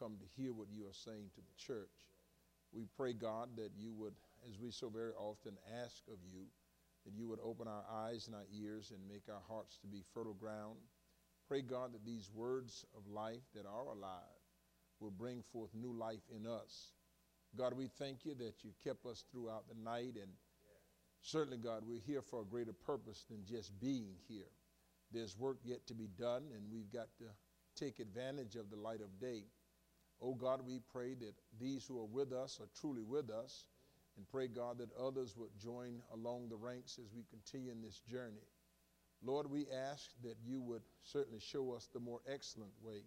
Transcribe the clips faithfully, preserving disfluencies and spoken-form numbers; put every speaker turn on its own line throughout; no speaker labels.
come to hear what you are saying to the church. We pray, God, that you would, as we so very often ask of you, that you would open our eyes and our ears and make our hearts to be fertile ground. Pray, God, that these words of life that are alive will bring forth new life in us. God, we thank you that you kept us throughout the night, and certainly, God, we're here for a greater purpose than just being here. There's work yet to be done, and we've got to take advantage of the light of day. Oh, God, we pray that these who are with us are truly with us, and pray, God, that others would join along the ranks as we continue in this journey. Lord, we ask that you would certainly show us the more excellent way.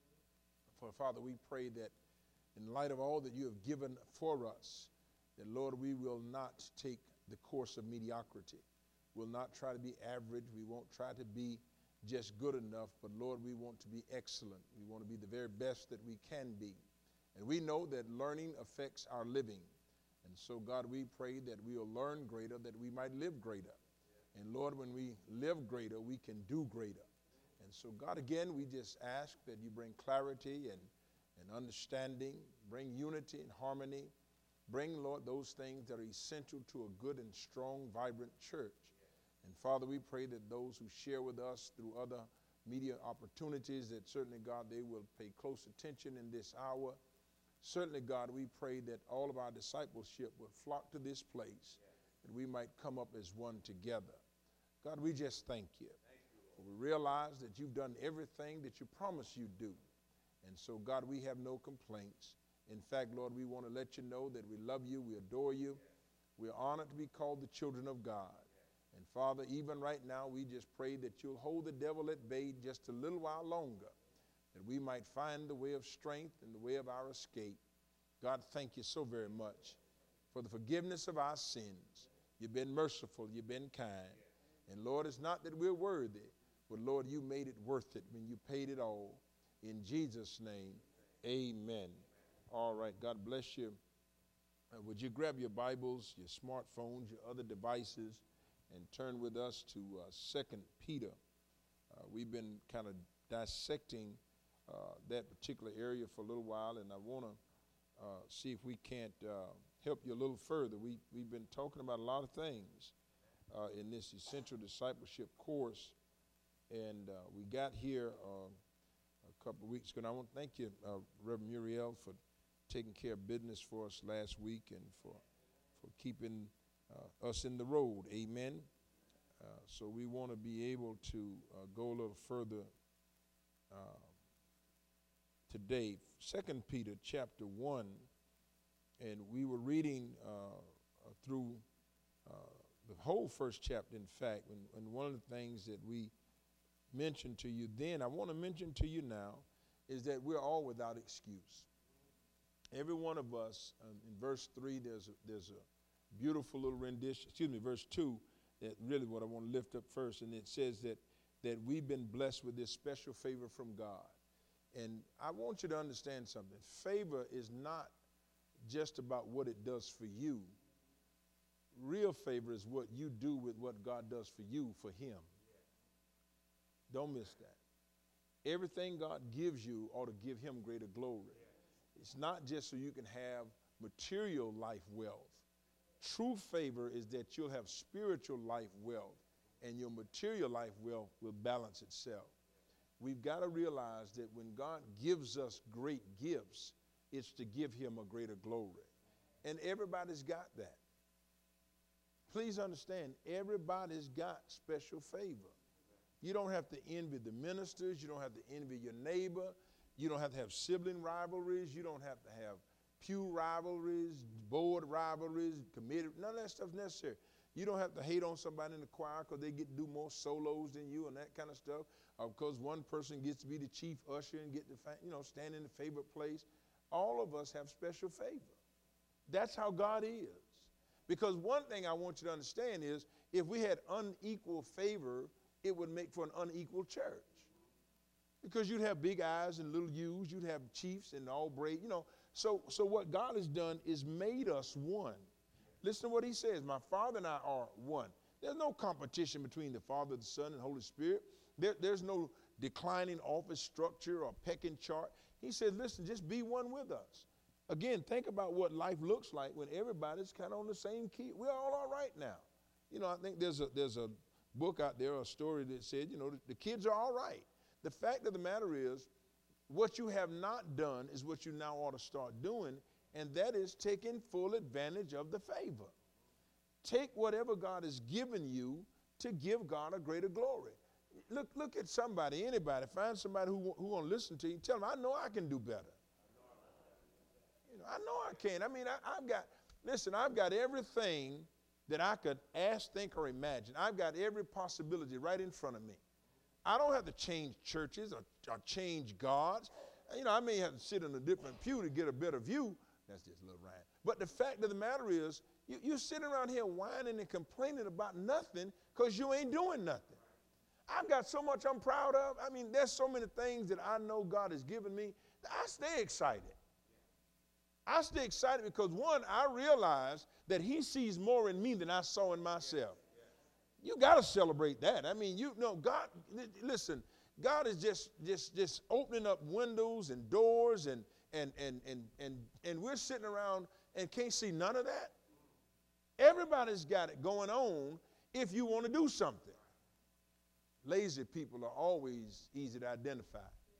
For, Father, we pray that in light of all that you have given for us, that, Lord, we will not take the course of mediocrity. We'll not try to be average. We won't try to be just good enough, but, Lord, we want to be excellent. We want to be the very best that we can be. And we know that learning affects our living. And so, God, we pray that we will learn greater, that we might live greater. And, Lord, when we live greater, we can do greater. And so, God, again, we just ask that you bring clarity and, and understanding, bring unity and harmony. Bring, Lord, those things that are essential to a good and strong, vibrant church. And, Father, we pray that those who share with us through other media opportunities, that certainly, God, they will pay close attention in this hour. Certainly, God, we pray that all of our discipleship will flock to this place, that we might come up as one together. God, we just thank you. Thank you, for we realize that you've done everything that you promised you'd do. And so, God, we have no complaints. In fact, Lord, we want to let you know that we love you, we adore you. We're honored to be called the children of God. And, Father, even right now, we just pray that you'll hold the devil at bay just a little while longer, that we might find the way of strength and the way of our escape. God, thank you so very much for the forgiveness of our sins. You've been merciful, you've been kind. And, Lord, it's not that we're worthy, but, Lord, you made it worth it when you paid it all. In Jesus' name, amen. All right, God bless you. Uh, would you grab your Bibles, your smartphones, your other devices, and turn with us to uh, Second Peter. Uh, we've been kind of dissecting uh, that particular area for a little while, and I want to uh, see if we can't uh, help you a little further. We, we've been talking about a lot of things uh, in this essential discipleship course, and uh, we got here uh, a couple of weeks ago. And I want to thank you, uh, Reverend Muriel, for taking care of business for us last week and for, for keeping uh, us in the road. Amen. Uh, so we want to be able to uh, go a little further uh, today. Second Peter chapter one, and we were reading uh, uh, through uh, the whole first chapter, in fact, and, and one of the things that we mentioned to you then, I want to mention to you now, is that we're all without excuse. Every one of us, um, in verse three, there's a, there's a beautiful little rendition, excuse me, verse two, that really what I want to lift up first, and it says that, that we've been blessed with this special favor from God. And I want you to understand something. Favor is not just about what it does for you. Real favor is what you do with what God does for you, for him. Don't miss that. Everything God gives you ought to give him greater glory. It's not just so you can have material life wealth. True favor is that you'll have spiritual life wealth, and your material life wealth will balance itself. We've got to realize that when God gives us great gifts, it's to give him a greater glory. And everybody's got that. Please understand, everybody's got special favor. You don't have to envy the ministers. You don't have to envy your neighbor. You don't have to have sibling rivalries. You don't have to have pew rivalries, board rivalries, committee. None of that stuff's necessary. You don't have to hate on somebody in the choir because they get to do more solos than you and that kind of stuff, or because one person gets to be the chief usher and get to, you know, stand in the favorite place. All of us have special favor. That's how God is. Because one thing I want you to understand is, if we had unequal favor, it would make for an unequal church. Because you'd have big I's and little U's, you'd have chiefs and all brave, you know. So, so what God has done is made us one. Listen to what he says, my Father and I are one. There's no competition between the Father, the Son, and Holy Spirit. There, there's no declining office structure or pecking chart. He said, listen, just be one with us. Again, think about what life looks like when everybody's kind of on the same key. We're all all right now. You know, I think there's a there's a book out there, a story that said, you know, the, the kids are all right. The fact of the matter is, what you have not done is what you now ought to start doing, and that is taking full advantage of the favor. Take whatever God has given you to give God a greater glory. Look, look at somebody, anybody. Find somebody who, who won't listen to you. Tell them, I know I can do better. You know, I know I can. I mean, I, I've got, listen, I've got everything that I could ask, think, or imagine. I've got every possibility right in front of me. I don't have to change churches or, or change gods. You know, I may have to sit in a different pew to get a better view. That's just a little rhyme. But the fact of the matter is, you, you're sitting around here whining and complaining about nothing because you ain't doing nothing. I've got so much I'm proud of. I mean, there's so many things that I know God has given me that I stay excited. I stay excited because, one, I realize that he sees more in me than I saw in myself. You got to celebrate that. I mean, you know, God, listen, God is just just just opening up windows and doors, and and and and and and we're sitting around and can't see none of that. Everybody's got it going on if you want to do something. Lazy people are always easy to identify.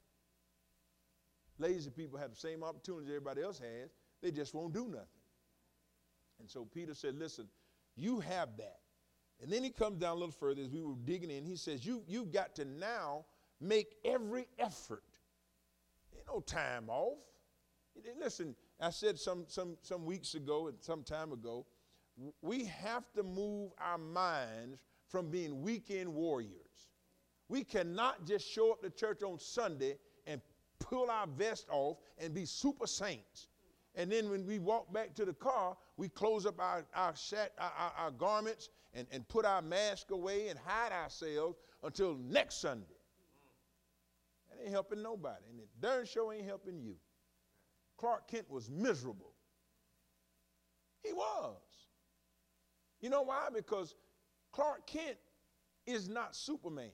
Lazy people have the same opportunities everybody else has. They just won't do nothing. And so Peter said, listen, you have that. And then he comes down a little further as we were digging in. He says, you, you've got to now make every effort. Ain't no time off. Listen, I said some, some, some weeks ago and some time ago, we have to move our minds from being weekend warriors. We cannot just show up to church on Sunday and pull our vest off and be super saints. And then when we walk back to the car, we close up our, our, shat, our, our, our garments and, and put our mask away and hide ourselves until next Sunday. That ain't helping nobody. And it darn sure ain't helping you. Clark Kent was miserable. He was. You know why? Because Clark Kent is not Superman.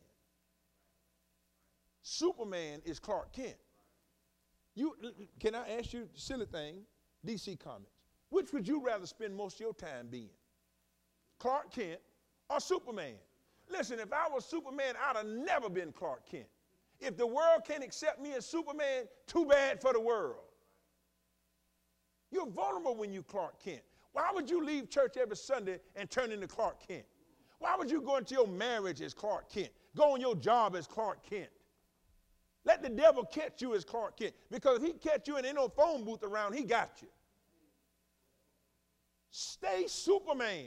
Superman is Clark Kent. You, can I ask you a silly thing? D C Comics. Which would you rather spend most of your time being? Clark Kent or Superman? Listen, if I was Superman, I'd have never been Clark Kent. If the world can't accept me as Superman, too bad for the world. You're vulnerable when you Clark Kent. Why would you leave church every Sunday and turn into Clark Kent? Why would you go into your marriage as Clark Kent? Go on your job as Clark Kent? Let the devil catch you as Clark Kent. Because if he catch you and ain't no phone booth around, he got you. Stay Superman.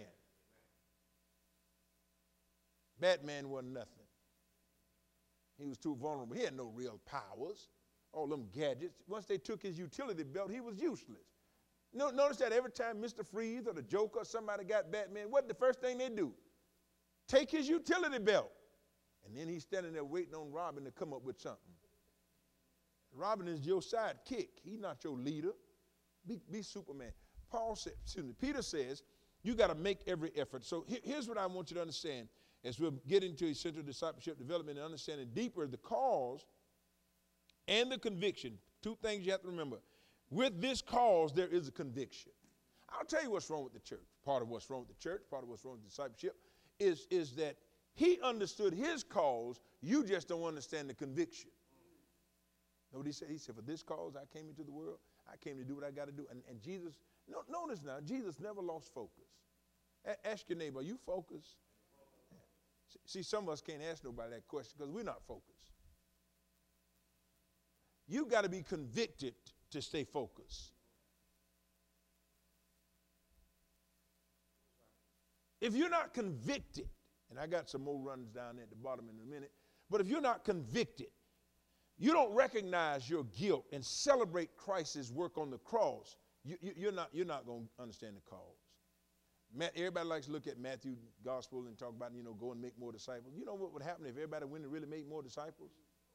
Batman wasn't nothing. He was too vulnerable. He had no real powers. All them gadgets. Once they took his utility belt, he was useless. No, notice that every time Mister Freeze or the Joker or somebody got Batman, what the first thing they do? Take his utility belt. And then he's standing there waiting on Robin to come up with something. Robin is your sidekick. He's not your leader. Be, be Superman. Paul said, excuse me, Peter says, you got to make every effort. So here, here's what I want you to understand as we'll get into essential discipleship development and understanding deeper the cause and the conviction. Two things you have to remember. With this cause, there is a conviction. I'll tell you what's wrong with the church. Part of what's wrong with the church, part of what's wrong with discipleship is, is that he understood his cause, you just don't understand the conviction. Know what he said? He said, for this cause I came into the world. I came to do what I got to do. And, and Jesus, no, notice now, Jesus never lost focus. A- ask your neighbor, are you focused? Yeah. See, some of us can't ask nobody that question because we're not focused. You got to be convicted to stay focused. If you're not convicted, and I got some more runs down there at the bottom in a minute, but if you're not convicted, you don't recognize your guilt and celebrate Christ's work on the cross, you, you, you're not, you're not going to understand the cause. Matt, everybody likes to look at Matthew's gospel and talk about, you know, go and make more disciples. You know what would happen if everybody went and really made more disciples?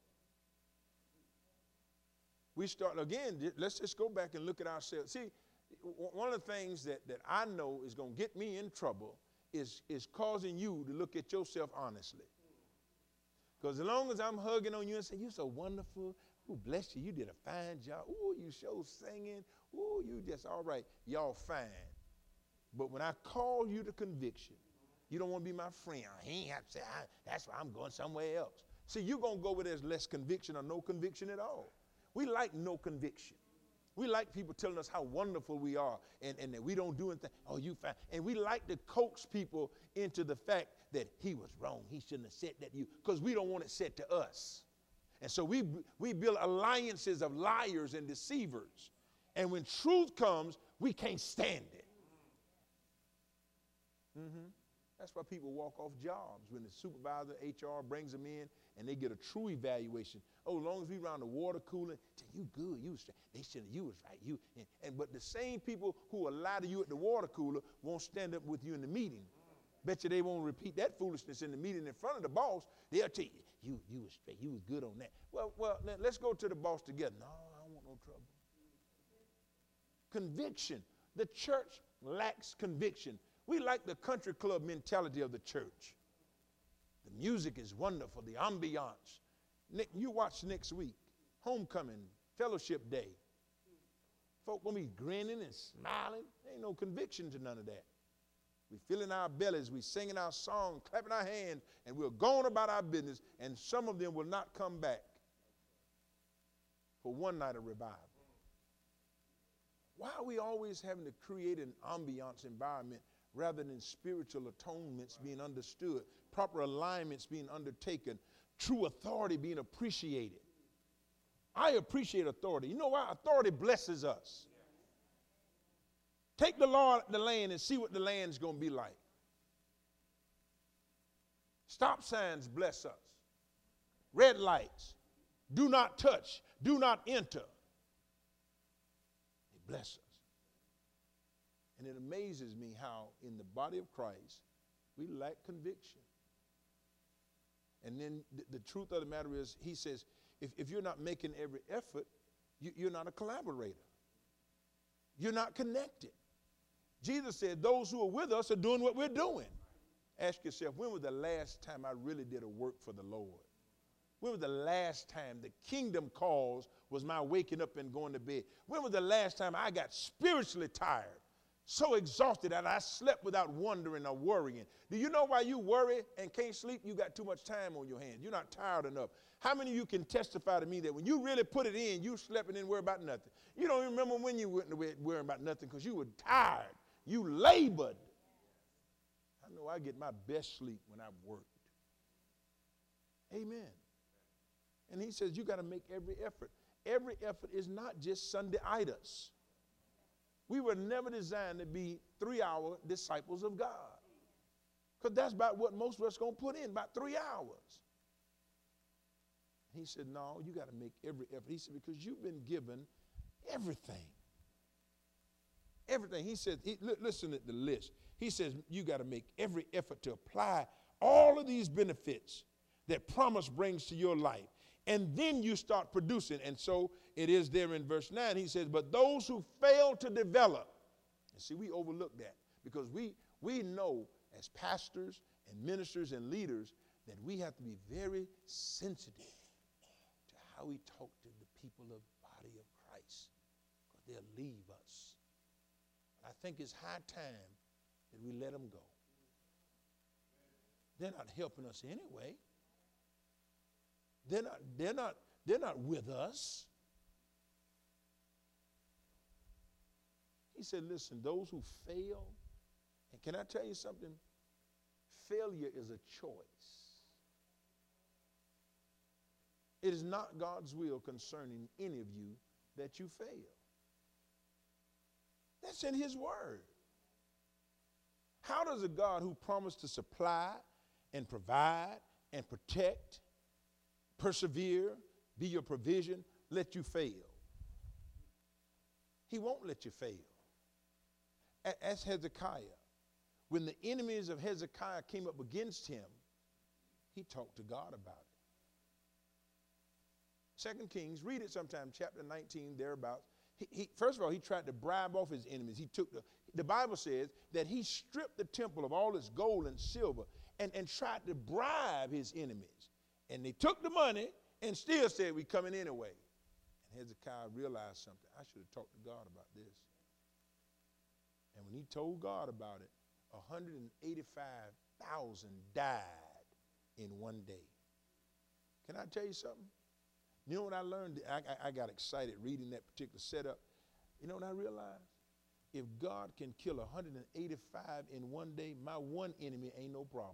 We start, again, let's just go back and look at ourselves. See, one of the things that, that I know is going to get me in trouble is, is causing you to look at yourself honestly. Because as long as I'm hugging on you and saying, you're so wonderful, Ooh, bless you. You did a fine job. Ooh, you show singing. Ooh, you just all right. Y'all fine. But when I call you to conviction, you don't want to be my friend. He ain't have to say, I, that's why I'm going somewhere else. See, you're going to go where there's less conviction or no conviction at all. We like no conviction. We like people telling us how wonderful we are and, and that we don't do anything. Oh, you fine. And we like to coax people into the fact that he was wrong. He shouldn't have said that to you, because we don't want it said to us. And so we, we build alliances of liars and deceivers. And when truth comes, we can't stand it. Mm-hmm. That's why people walk off jobs when the supervisor, H R, brings them in and they get a true evaluation. Oh, as long as we around the water cooler, say, you good, you was straight. They said you was right. You and, and but the same people who will lie to you at the water cooler won't stand up with you in the meeting. Bet you they won't repeat that foolishness in the meeting in front of the boss. They'll tell you, you, you was straight, you was good on that. Well, well, let's go to the boss together. No, I don't want no trouble. Conviction. The church lacks conviction. We like the country club mentality of the church. The music is wonderful, the ambiance. Nick, you watch next week, homecoming, fellowship day. Folk will be grinning and smiling. There ain't no conviction to none of that. We filling our bellies, we singing our song, clapping our hands, and we're going about our business, and some of them will not come back for one night of revival. Why are we always having to create an ambiance environment rather than spiritual atonements being understood, proper alignments being undertaken, true authority being appreciated? I appreciate authority. You know why? Authority blesses us. Take the law of the land and see what the land's going to be like. Stop signs bless us. Red lights. Do not touch. Do not enter. They bless us. And it amazes me how in the body of Christ we lack conviction. And then th- the truth of the matter is, he says, if, if you're not making every effort, you, you're not a collaborator. You're not connected. Jesus said, those who are with us are doing what we're doing. Ask yourself, when was the last time I really did a work for the Lord? When was the last time the kingdom cause was my waking up and going to bed? When was the last time I got spiritually tired, so exhausted that I slept without wondering or worrying? Do you know why you worry and can't sleep? You got too much time on your hands. You're not tired enough. How many of you can testify to me that when you really put it in, you slept and didn't worry about nothing? You don't even remember when you went to bed worrying about nothing because you were tired. You labored. I know I get my best sleep when I've worked. Amen. And he says you got to make every effort. Every effort is not just Sunday-itis. We were never designed to be three-hour disciples of God. Because that's about what most of us are going to put in, about three hours. He said, no, you got to make every effort. He said, because you've been given everything. Everything. He said, he, listen to the list. He says, you got to make every effort to apply all of these benefits that promise brings to your life. And then you start producing. And so it is there in verse nine. He says, but those who fail to develop, and see, we overlook that because we, we know as pastors and ministers and leaders that we have to be very sensitive to how we talk to the people of the body of Christ, because they'll leave us. I think it's high time that we let them go. They're not helping us anyway. They're not, they're not, they're not with us. He said, listen, those who fail, and can I tell you something? Failure is a choice. It is not God's will concerning any of you that you fail. That's in his word. How does a God who promised to supply and provide and protect, persevere, be your provision, let you fail? He won't let you fail. As Hezekiah, when the enemies of Hezekiah came up against him, he talked to God about it. Second Kings, read it sometime, chapter nineteen, thereabouts. He, he, first of all, he tried to bribe off his enemies. He took the, the Bible says that he stripped the temple of all its gold and silver and, and tried to bribe his enemies. And they took the money and still said, we're coming anyway. Hezekiah realized something. I should have talked to God about this. And when he told God about it, one hundred eighty-five thousand died in one day. Can I tell you something? You know what I learned? I, I, I got excited reading that particular setup. You know what I realized? If God can kill one hundred eighty-five in one day, my one enemy ain't no problem.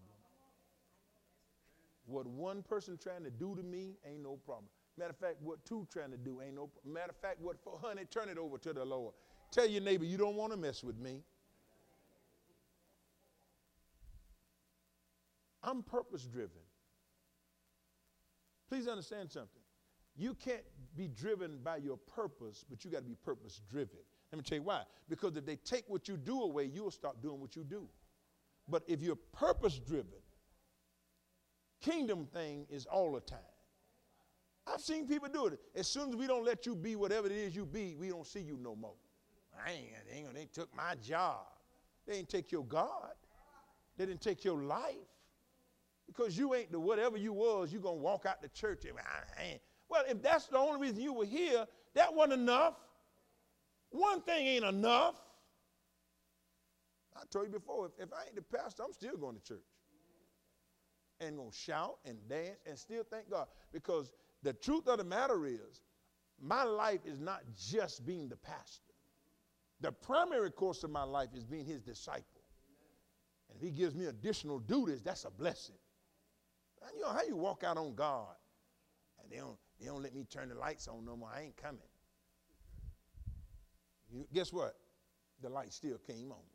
What one person trying to do to me ain't no problem. Matter of fact, what two trying to do ain't no problem. Matter of fact, what four hundred, turn it over to the Lord. Tell your neighbor, you don't want to mess with me. I'm purpose driven. Please understand something. You can't be driven by your purpose, but you got to be purpose driven. Let me tell you why. Because if they take what you do away, you'll stop doing what you do. But if you're purpose driven, kingdom thing is all the time. I've seen people do it. As soon as we don't let you be whatever it is you be, we don't see you no more. I ain't, they, ain't, they took my job. They didn't take your God. They didn't take your life. Because you ain't the whatever you was, you're going to walk out the church. And, I ain't. Well, if that's the only reason you were here, that wasn't enough. One thing ain't enough. I told you before, if, if I ain't the pastor, I'm still going to church. And going to shout and dance and still thank God. Because the truth of the matter is, my life is not just being the pastor. The primary course of my life is being his disciple. And if he gives me additional duties, that's a blessing. And you know how you walk out on God and they don't, they don't let me turn the lights on no more. I ain't coming. You, guess what? The light still came on.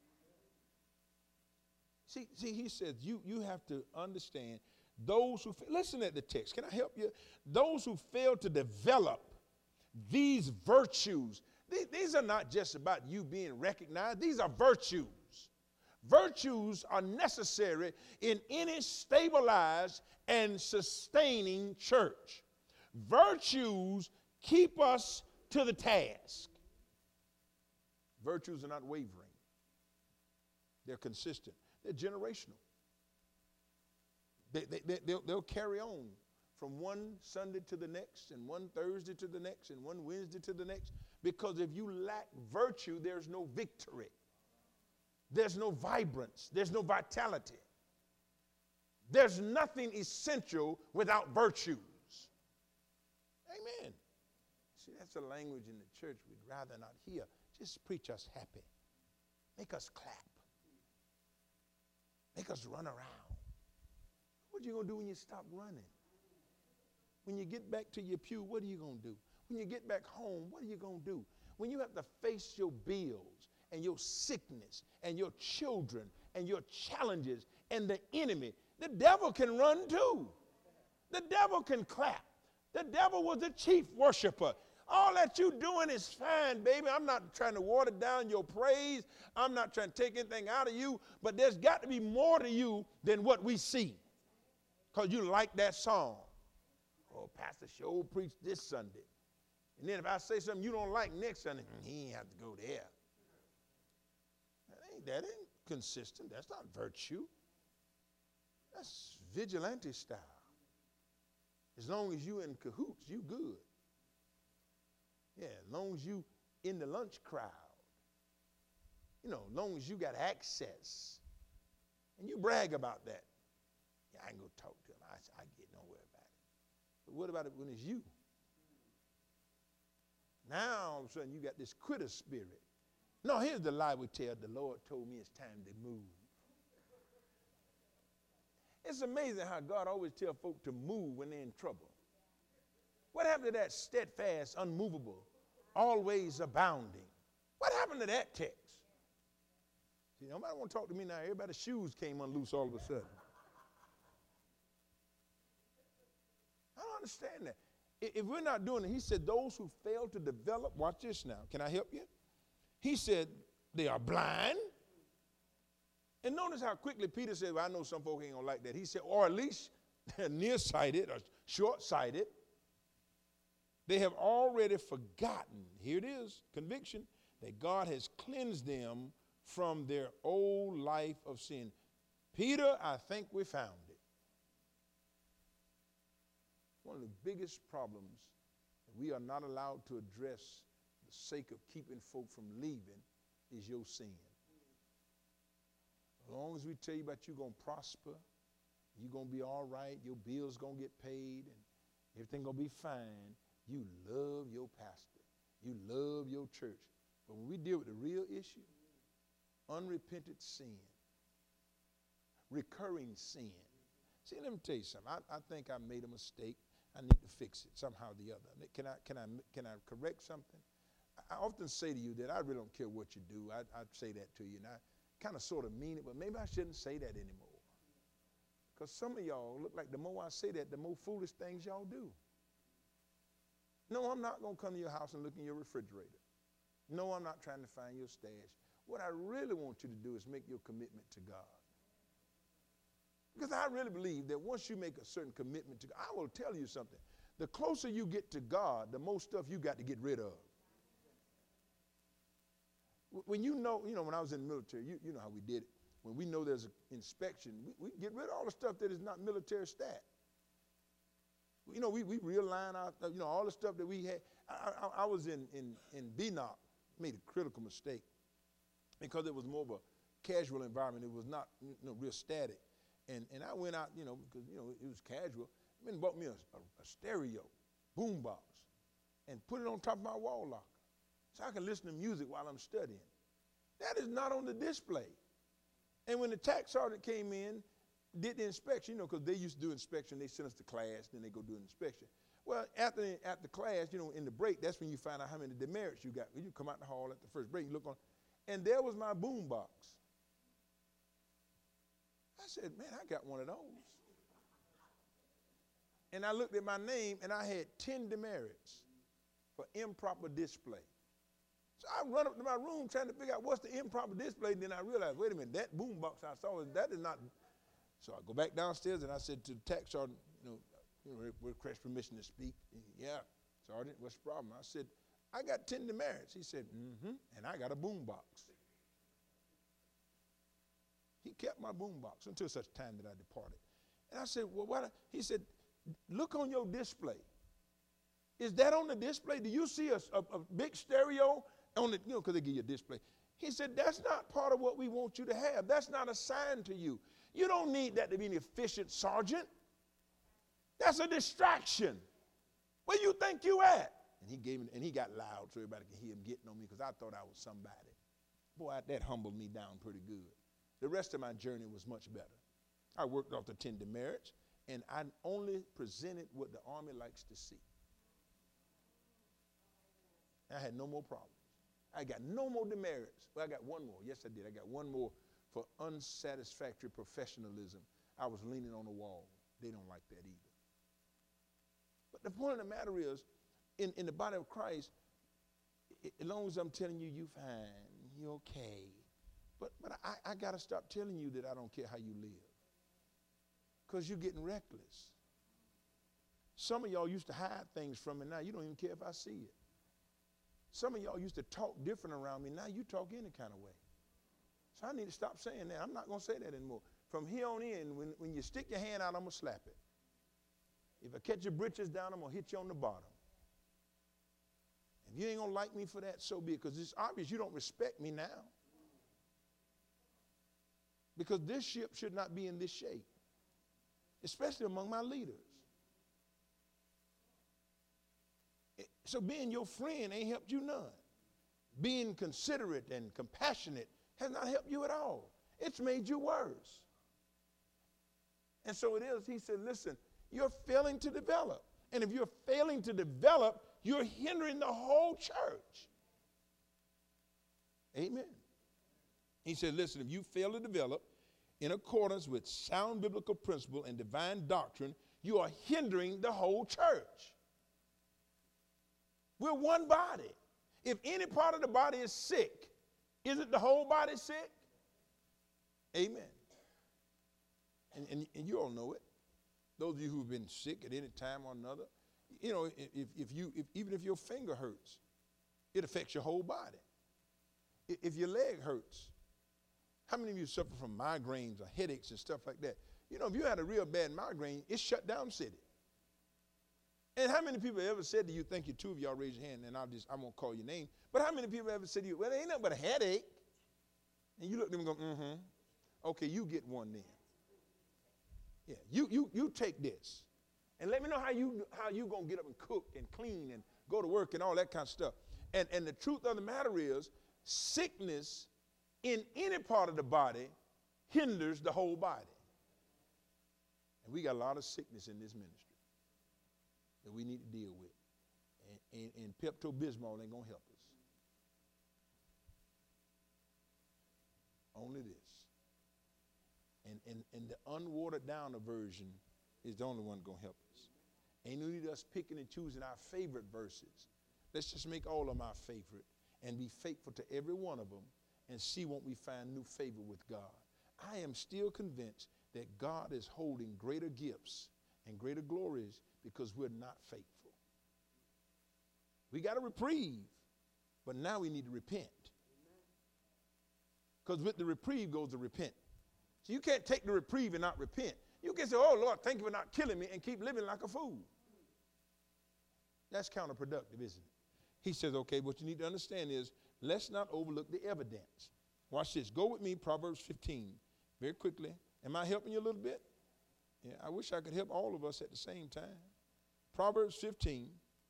See, see, he says you, you have to understand those who, listen at the text. Can I help you? Those who fail to develop these virtues, these, these are not just about you being recognized. These are virtues. Virtues are necessary in any stabilized and sustaining church. Virtues keep us to the task. Virtues are not wavering. They're consistent. They're generational. They, they, they, they'll, they'll carry on from one Sunday to the next and one Thursday to the next and one Wednesday to the next. Because if you lack virtue, there's no victory. There's no vibrance. There's no vitality. There's nothing essential without virtues. Amen. See, that's a language in the church we'd rather not hear. Just preach us happy. Make us clap. Make us run around. What are you going to do when you stop running? When you get back to your pew, what are you going to do? When you get back home, what are you going to do? When you have to face your bills and your sickness and your children and your challenges and the enemy, the devil can run too. The devil can clap. The devil was the chief worshiper. All that you doing is fine, baby. I'm not trying to water down your praise. I'm not trying to take anything out of you. But there's got to be more to you than what we see. Because you like that song. Oh, Pastor Show preached this Sunday. And then if I say something you don't like next Sunday, he ain't have to go there. That ain't, that ain't consistent. That's not virtue. That's vigilante style. As long as you in cahoots, you good. Yeah, as long as you in the lunch crowd. You know, as long as you got access. And you brag about that. Yeah, I ain't going to talk to him. I, I get nowhere about it. But what about it when it's you? Now, all of a sudden, you got this quitter spirit. No, here's the lie we tell. The Lord told me it's time to move. It's amazing how God always tells folk to move when they're in trouble. What happened to that steadfast, unmovable, always abounding? What happened to that text? See, nobody want to talk to me now. Everybody's shoes came unloose all of a sudden. I don't understand that. If we're not doing it, he said those who fail to develop, watch this now. Can I help you? He said they are blind. And notice how quickly Peter said, well, I know some folk ain't going to like that. He said, or at least they're nearsighted or short-sighted. They have already forgotten, here it is, conviction, that God has cleansed them from their old life of sin. Peter, I think we found it. One of the biggest problems that we are not allowed to address the sake of keeping folk from leaving is your sin. As long as we tell you about you're going to prosper, you're going to be all right, your bills going to get paid, and everything going to be fine, you love your pastor. You love your church. But when we deal with the real issue, unrepented sin, recurring sin. See, let me tell you something. I, I think I made a mistake. I need to fix it somehow or the other. Can I, can I, can I correct something? I often say to you that I really don't care what you do. I, I say that to you, and I kind of sort of mean it, but maybe I shouldn't say that anymore. Because some of y'all look like the more I say that, the more foolish things y'all do. No, I'm not going to come to your house and look in your refrigerator. No, I'm not trying to find your stash. What I really want you to do is make your commitment to God. Because I really believe that once you make a certain commitment to God, I will tell you something. The closer you get to God, the more stuff you got to get rid of. When you know, you know, when I was in the military, you, you know how we did it. When we know there's an inspection, we, we get rid of all the stuff that is not military stat. You know, we, we realign our, you know, all the stuff that we had. I, I, I was in, in, in B N O C, made a critical mistake because it was more of a casual environment. It was not, you know, real static. And and I went out, you know, because, you know, it was casual. I went and bought me a, a, a stereo, boom box, and put it on top of my wall locker so I can listen to music while I'm studying. That is not on the display. And when the tax sergeant came in, did the inspection, you know, because they used to do inspection. They sent us to class, then they go do an inspection. Well, after, after class, you know, in the break, that's when you find out how many demerits you got. You come out the hall at the first break, you look on, and there was my boom box. I said, man, I got one of those. And I looked at my name, and I had ten demerits for improper display. So I run up to my room trying to figure out what's the improper display, and then I realized, wait a minute, that boom box I saw, that is not. So I go back downstairs, and I said to the tax sergeant, you know, you know request permission to speak. And, yeah, Sergeant, what's the problem? I said, I got ten demerits. He said, mm-hmm, and I got a boom box. He kept my boom box until such time that I departed. And I said, well, what? He said, look on your display. Is that on the display? Do you see a, a, a big stereo on the, you know, because they give you a display. He said, that's not part of what we want you to have. That's not assigned to you. You don't need that to be an efficient sergeant. That's a distraction. Where you think you at? And he gave me, and he got loud so everybody could hear him getting on me because I thought I was somebody. Boy, I, that humbled me down pretty good. The rest of my journey was much better. I worked off the ten demerits, and I only presented what the Army likes to see. I had no more problems. I got no more demerits. Well, I got one more. Yes, I did. I got one more for unsatisfactory professionalism. I was leaning on the wall. They don't like that either. But the point of the matter is, in, in the body of Christ, it, as long as I'm telling you, you fine, you okay. But but I, I got to stop telling you that I don't care how you live. Because you're getting reckless. Some of y'all used to hide things from me. Now you don't even care if I see it. Some of y'all used to talk different around me. Now you talk any kind of way. So I need to stop saying that. I'm not going to say that anymore. From here on in, when, when you stick your hand out, I'm going to slap it. If I catch your britches down, I'm going to hit you on the bottom. If you ain't going to like me for that, so be it. Because it's obvious you don't respect me now. Because this ship should not be in this shape, especially among my leaders. So being your friend ain't helped you none. Being considerate and compassionate has not helped you at all. It's made you worse. And so it is, he said, listen, you're failing to develop. And if you're failing to develop, you're hindering the whole church. Amen. He said, listen, if you fail to develop in accordance with sound biblical principle and divine doctrine, you are hindering the whole church. We're one body. If any part of the body is sick, isn't the whole body sick? Amen. And, and, and you all know it. Those of you who've been sick at any time or another, you know, if, if you, if, even if your finger hurts, it affects your whole body. If your leg hurts, how many of you suffer from migraines or headaches and stuff like that? You know, if you had a real bad migraine, it shut down city. And how many people ever said to you, thank you, two of y'all raise your hand, and I'll just, I won't call your name, but how many people ever said to you, well, it ain't nothing but a headache? And you look at them and go, mm-hmm. Okay, you get one then. Yeah, you you you take this. And let me know how you how you gonna get up and cook and clean and go to work and all that kind of stuff. And and the truth of the matter is, sickness in any part of the body hinders the whole body. And we got a lot of sickness in this ministry that we need to deal with. And, and, and Pepto-Bismol ain't gonna help us. Only this. And, and, and the unwatered down version is the only one going to help us. Ain't no need us picking and choosing our favorite verses. Let's just make all of them our favorite and be faithful to every one of them and see won't we find new favor with God. I am still convinced that God is holding greater gifts and greater glories because we're not faithful. We got a reprieve, but now we need to repent. Because with the reprieve goes the repent. So you can't take the reprieve and not repent. You can say, oh, Lord, thank you for not killing me, and keep living like a fool. That's counterproductive, isn't it? He says, okay, what you need to understand is, let's not overlook the evidence. Watch this. Go with me, Proverbs fifteen, very quickly. Am I helping you a little bit? Yeah, I wish I could help all of us at the same time. Proverbs fifteen.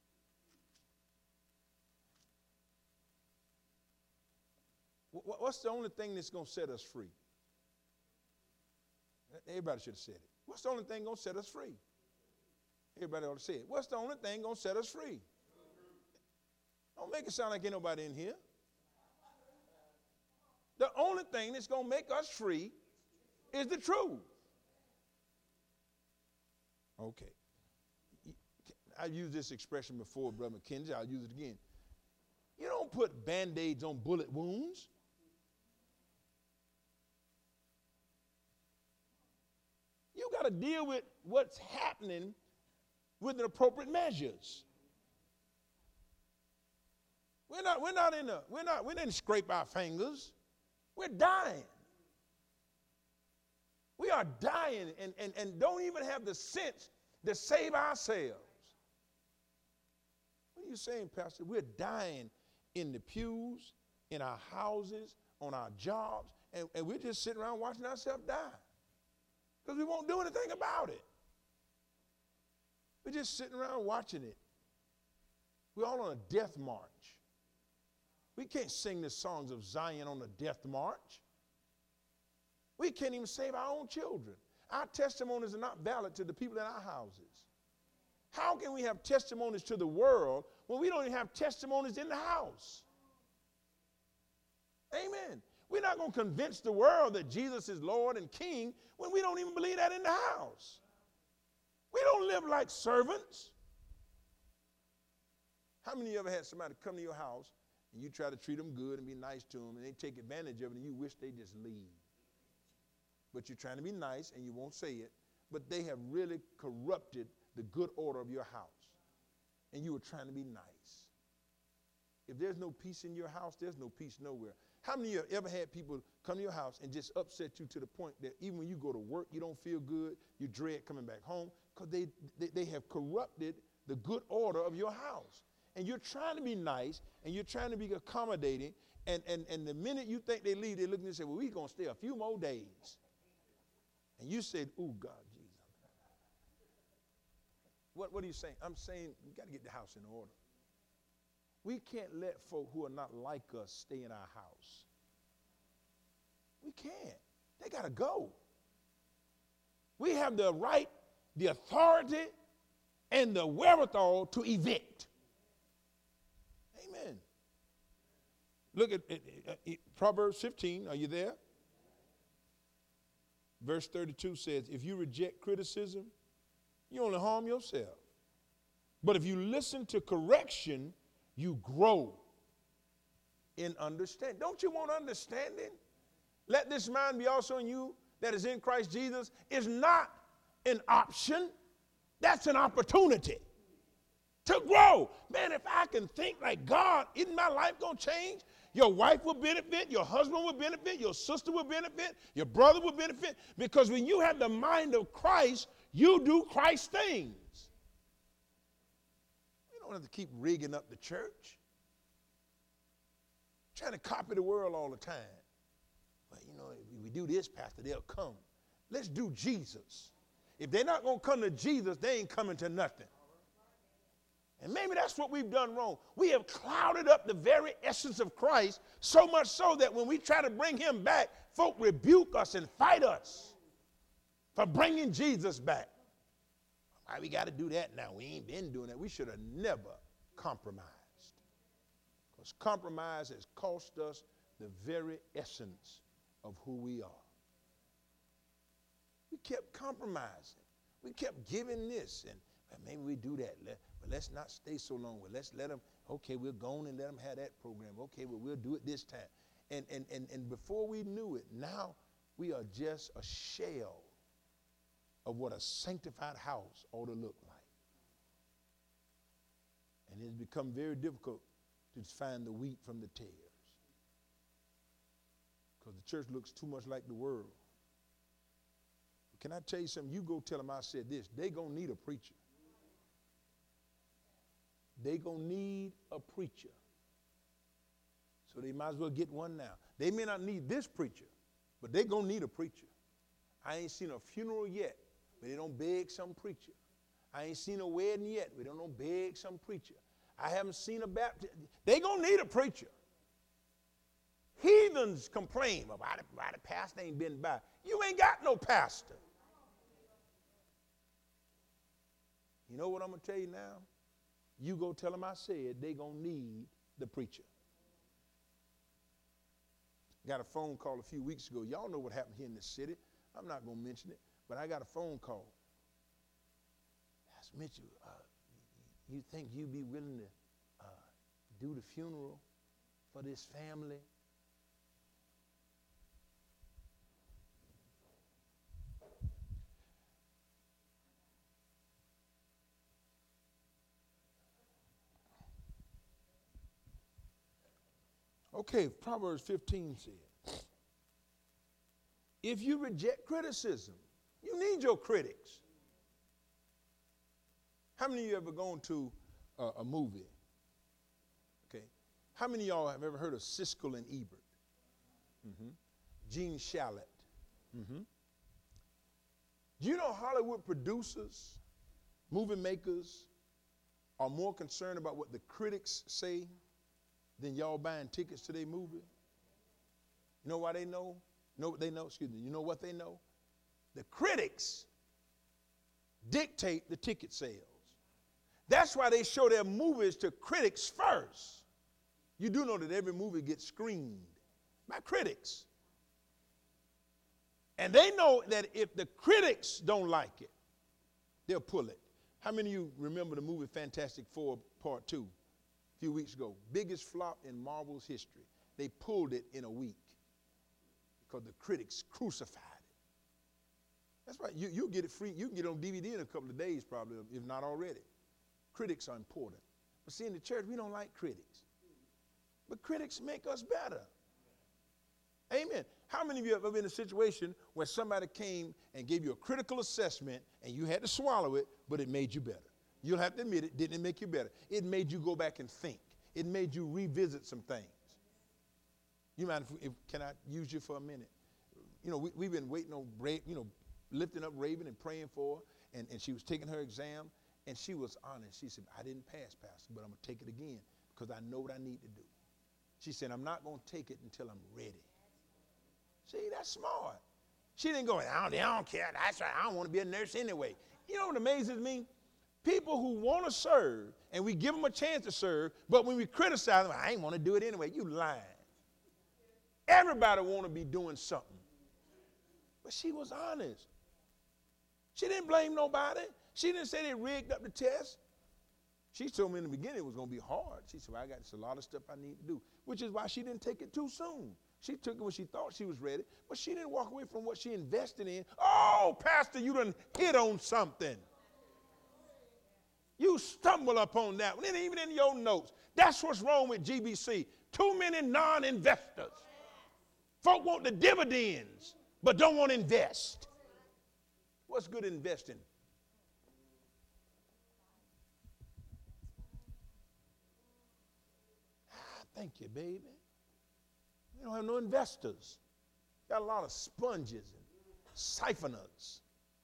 What's the only thing that's going to set us free? Everybody should have said it. What's the only thing going to set us free? Everybody ought to say it. What's the only thing going to set us free? Don't make it sound like ain't nobody in here. The only thing that's going to make us free is the truth. Okay. I've used this expression before, Brother McKenzie. I'll use it again. You don't put Band-Aids on bullet wounds. You got to deal with what's happening with the appropriate measures. We're not, we're not in a, we're not, we didn't scrape our fingers. We're dying. We are dying and, and, and don't even have the sense to save ourselves. What are you saying, Pastor? We're dying in the pews, in our houses, on our jobs, and, and we're just sitting around watching ourselves die. Because we won't do anything about it. We're just sitting around watching it. We're all on a death march. We can't sing the songs of Zion on a death march. We can't even save our own children. Our testimonies are not valid to the people in our houses. How can we have testimonies to the world when we don't even have testimonies in the house? Amen. We're not going to convince the world that Jesus is Lord and King when we don't even believe that in the house. We don't live like servants. How many of you ever had somebody come to your house and you try to treat them good and be nice to them and they take advantage of it and you wish they just leave? But you're trying to be nice and you won't say it, but they have really corrupted the good order of your house. And you were trying to be nice. If there's no peace in your house, there's no peace nowhere. How many of you have ever had people come to your house and just upset you to the point that even when you go to work, you don't feel good, you dread coming back home because they, they, they have corrupted the good order of your house. And you're trying to be nice and you're trying to be accommodating, and, and, and the minute you think they leave, they look at you and say, well, we're going to stay a few more days. And you said, oh, God, Jesus. What, what are you saying? I'm saying we got to get the house in order. We can't let folk who are not like us stay in our house. We can't. They got to go. We have the right, the authority, and the wherewithal to evict. Amen. Look at, at, at, at Proverbs fifteen. Are you there? Verse thirty-two says, if you reject criticism, you only harm yourself. But if you listen to correction, you grow in understanding. Don't you want understanding? Let this mind be also in you that is in Christ Jesus is not an option. That's an opportunity to grow. Man, if I can think like God, isn't my life going to change? Your wife will benefit, your husband will benefit, your sister will benefit, your brother will benefit. Because when you have the mind of Christ, you do Christ things. don't have to keep rigging up the church. Trying to copy the world all the time. Well, you know, if we do this, Pastor, they'll come. Let's do Jesus. If they're not going to come to Jesus, they ain't coming to nothing. And maybe that's what we've done wrong. We have clouded up the very essence of Christ, so much so that when we try to bring him back, folk rebuke us and fight us for bringing Jesus back. Why we got to do that now? We ain't been doing that. We should have never compromised. Because compromise has cost us the very essence of who we are. We kept compromising. We kept giving this, and well, maybe we do that. Let, but let's not stay so long. Well, let's let them, okay, we'll go on and let them have that program. Okay, well, we'll do it this time. And, and, and, and before we knew it, now we are just a shell of what a sanctified house ought to look like. And it's become very difficult to find the wheat from the tares. Because the church looks too much like the world. Can I tell you something? You go tell them I said this. They going to need a preacher. They going to need a preacher. So they might as well get one now. They may not need this preacher, but they going to need a preacher. I ain't seen a funeral yet, but they don't beg some preacher. I ain't seen a wedding yet, but they don't beg some preacher. I haven't seen a baptism. They going to need a preacher. Heathens complain about it, why the pastor ain't been by. You ain't got no pastor. You know what I'm going to tell you now? You go tell them I said they going to need the preacher. Got a phone call a few weeks ago. Y'all know what happened here in this city. I'm not going to mention it, but I got a phone call. Pastor Mitchell, uh, you think you'd be willing to uh, do the funeral for this family? Okay, Proverbs fifteen said, if you reject criticism, you need your critics. How many of you ever gone to uh, a movie? Okay. How many of y'all have ever heard of Siskel and Ebert? Mm-hmm. Gene Shalit. Mm-hmm. Do you know Hollywood producers, movie makers are more concerned about what the critics say than y'all buying tickets to their movie? You know why they know? You know what they know? Excuse me. You know what they know? The critics dictate the ticket sales. That's why they show their movies to critics first. You do know that every movie gets screened by critics. And they know that if the critics don't like it, they'll pull it. How many of you remember the movie Fantastic Four Part two? A few weeks ago, biggest flop in Marvel's history. They pulled it in a week because the critics crucified it. That's right. You, you'll get it free. You can get it on D V D in a couple of days probably, if not already. Critics are important. But see, in the church, we don't like critics. But critics make us better. Amen. How many of you have ever been in a situation where somebody came and gave you a critical assessment and you had to swallow it, but it made you better? You'll have to admit it didn't make you better. It made you go back and think. It made you revisit some things. You mind if, if can I use you for a minute? You know, we, we've been waiting on, you know, lifting up Raven and praying for her, and, and she was taking her exam, and she was honest. She said, I didn't pass, Pastor, but I'm going to take it again because I know what I need to do. She said, I'm not going to take it until I'm ready. See, that's smart. She didn't go, I don't, I don't care. That's right. I don't want to be a nurse anyway. You know what amazes me? People who want to serve, and we give them a chance to serve, but when we criticize them, I ain't want to do it anyway. You lying. Everybody want to be doing something. But she was honest. She didn't blame nobody. She didn't say they rigged up the test. She told me in the beginning it was going to be hard. She said, well, I got a lot of stuff I need to do, which is why she didn't take it too soon. She took it when she thought she was ready, but she didn't walk away from what she invested in. Oh, Pastor, you done hit on something. You stumble upon that one, even in your notes. That's what's wrong with G B C. Too many non-investors. Folk want the dividends, but don't want to invest. What's good investing? Thank you, baby. We don't have no investors. Got a lot of sponges and siphoners.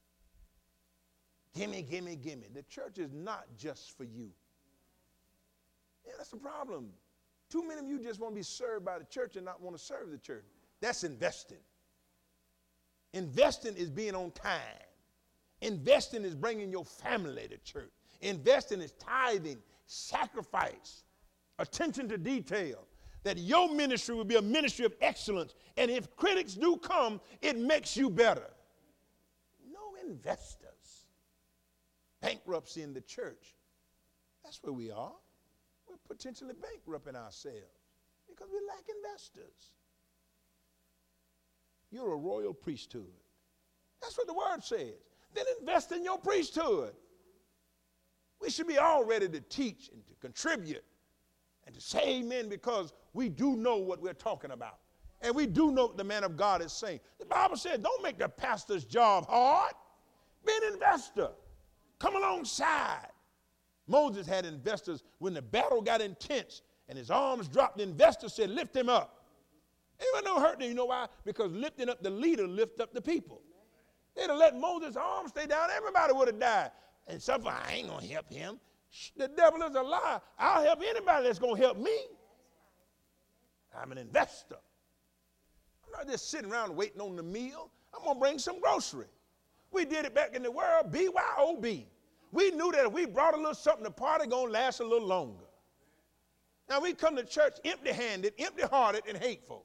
Gimme, gimme, gimme. The church is not just for you. Yeah, that's the problem. Too many of you just want to be served by the church and not want to serve the church. That's investing. Investing is being on time. Investing is bringing your family to church. Investing is tithing, sacrifice, attention to detail. That your ministry will be a ministry of excellence. And if critics do come, it makes you better. No investors. Bankruptcy in the church. That's where we are. We're potentially bankrupting ourselves because we lack investors. You're a royal priesthood. That's what the word says. Then invest in your priesthood. We should be all ready to teach and to contribute and to say amen because we do know what we're talking about. And we do know what the man of God is saying. The Bible says, don't make the pastor's job hard. Be an investor. Come alongside. Moses had investors when the battle got intense and his arms dropped. The investor said, lift him up. It wasn't no hurt. You know why? Because lifting up the leader lift up the people. They'd have let Moses' arms stay down. Everybody would have died. And some, I ain't going to help him. The devil is a lie. I'll help anybody that's going to help me. I'm an investor. I'm not just sitting around waiting on the meal. I'm going to bring some grocery. We did it back in the world, B Y O B. We knew that if we brought a little something, the party going to last a little longer. Now we come to church empty-handed, empty-hearted, and hateful.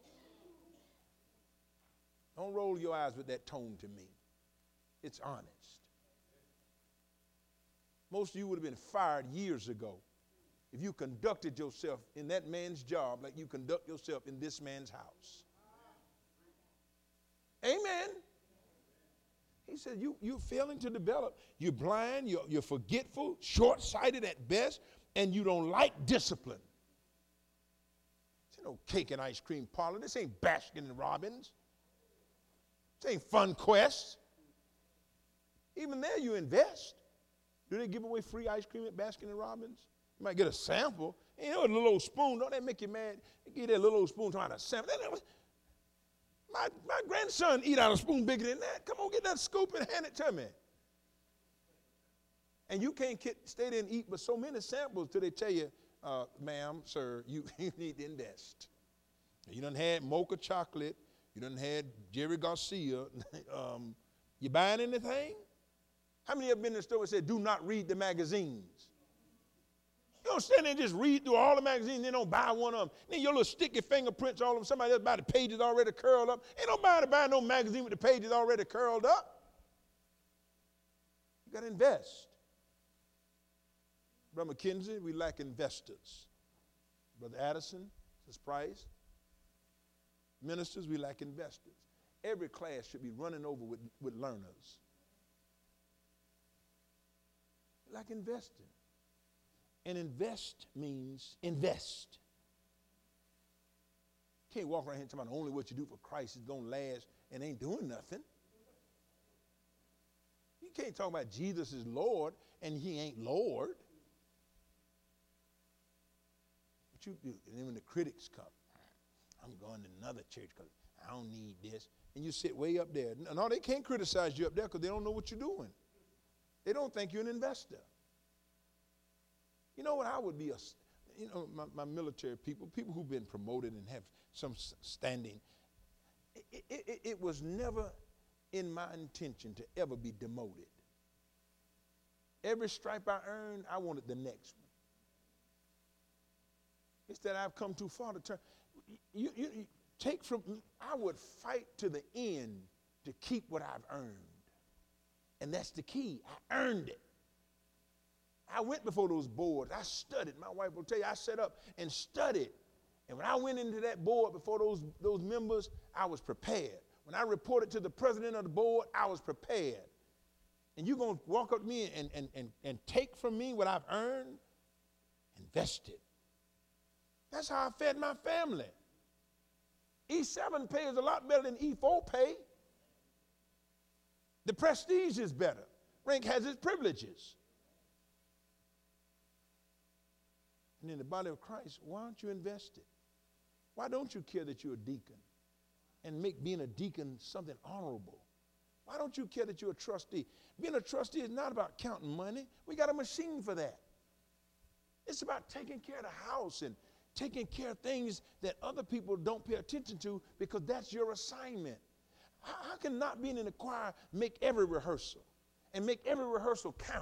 Don't roll your eyes with that tone to me. It's honest. Most of you would have been fired years ago if you conducted yourself in that man's job like you conduct yourself in this man's house. Amen. He said, you, you're failing to develop. You're blind, you're, you're forgetful, short-sighted at best, and you don't like discipline. This ain't no cake and ice cream parlor. This ain't Baskin and Robbins. This ain't Fun Quest. Even there you invest. Do they give away free ice cream at Baskin and Robbins? You might get a sample. You know, a little old spoon. Don't that make you mad? They give that little old spoon trying to sample. My, my grandson eat out a spoon bigger than that. Come on, get that scoop and hand it to me. And you can't get, stay there and eat but so many samples till they tell you, uh, ma'am, sir, you, you need to invest. You done had mocha chocolate. You done had Jerry Garcia. um, you buying anything? How many have been in the store and said, do not read the magazines? You don't stand there and just read through all the magazines and then don't buy one of them. Then your little sticky fingerprints all over somebody else by the pages already curled up. Ain't nobody buying no magazine with the pages already curled up. You got to invest. Brother McKenzie, we lack investors. Brother Addison, Sister Price, ministers, we lack investors. Every class should be running over with, with learners. Like investing. And invest means invest. You can't walk around here and talk about only what you do for Christ is going to last and ain't doing nothing. You can't talk about Jesus is Lord and he ain't Lord. What you do, and then when the critics come, I'm going to another church because I don't need this. And you sit way up there. No, they can't criticize you up there because they don't know what you're doing. They don't think you're an investor. You know what? I would be a, you know, my, my military people, people who've been promoted and have some standing. It, it, it, it was never in my intention to ever be demoted. Every stripe I earned, I wanted the next one. It's that I've come too far to turn. You, you, you take from, I would fight to the end to keep what I've earned. And that's the key. I earned it. I went before those boards. I studied. My wife will tell you, I sat up and studied. And when I went into that board before those, those members, I was prepared. When I reported to the president of the board, I was prepared. And you're going to walk up to me and, and, and, and take from me what I've earned? Invest it. That's how I fed my family. E seven pay is a lot better than E four pay. The prestige is better. Rank has its privileges. And in the body of Christ, why don't you invest it? Why don't you care that you're a deacon and make being a deacon something honorable? Why don't you care that you're a trustee? Being a trustee is not about counting money. We got a machine for that. It's about taking care of the house and taking care of things that other people don't pay attention to because that's your assignment. How, how can not being in the choir make every rehearsal and make every rehearsal count?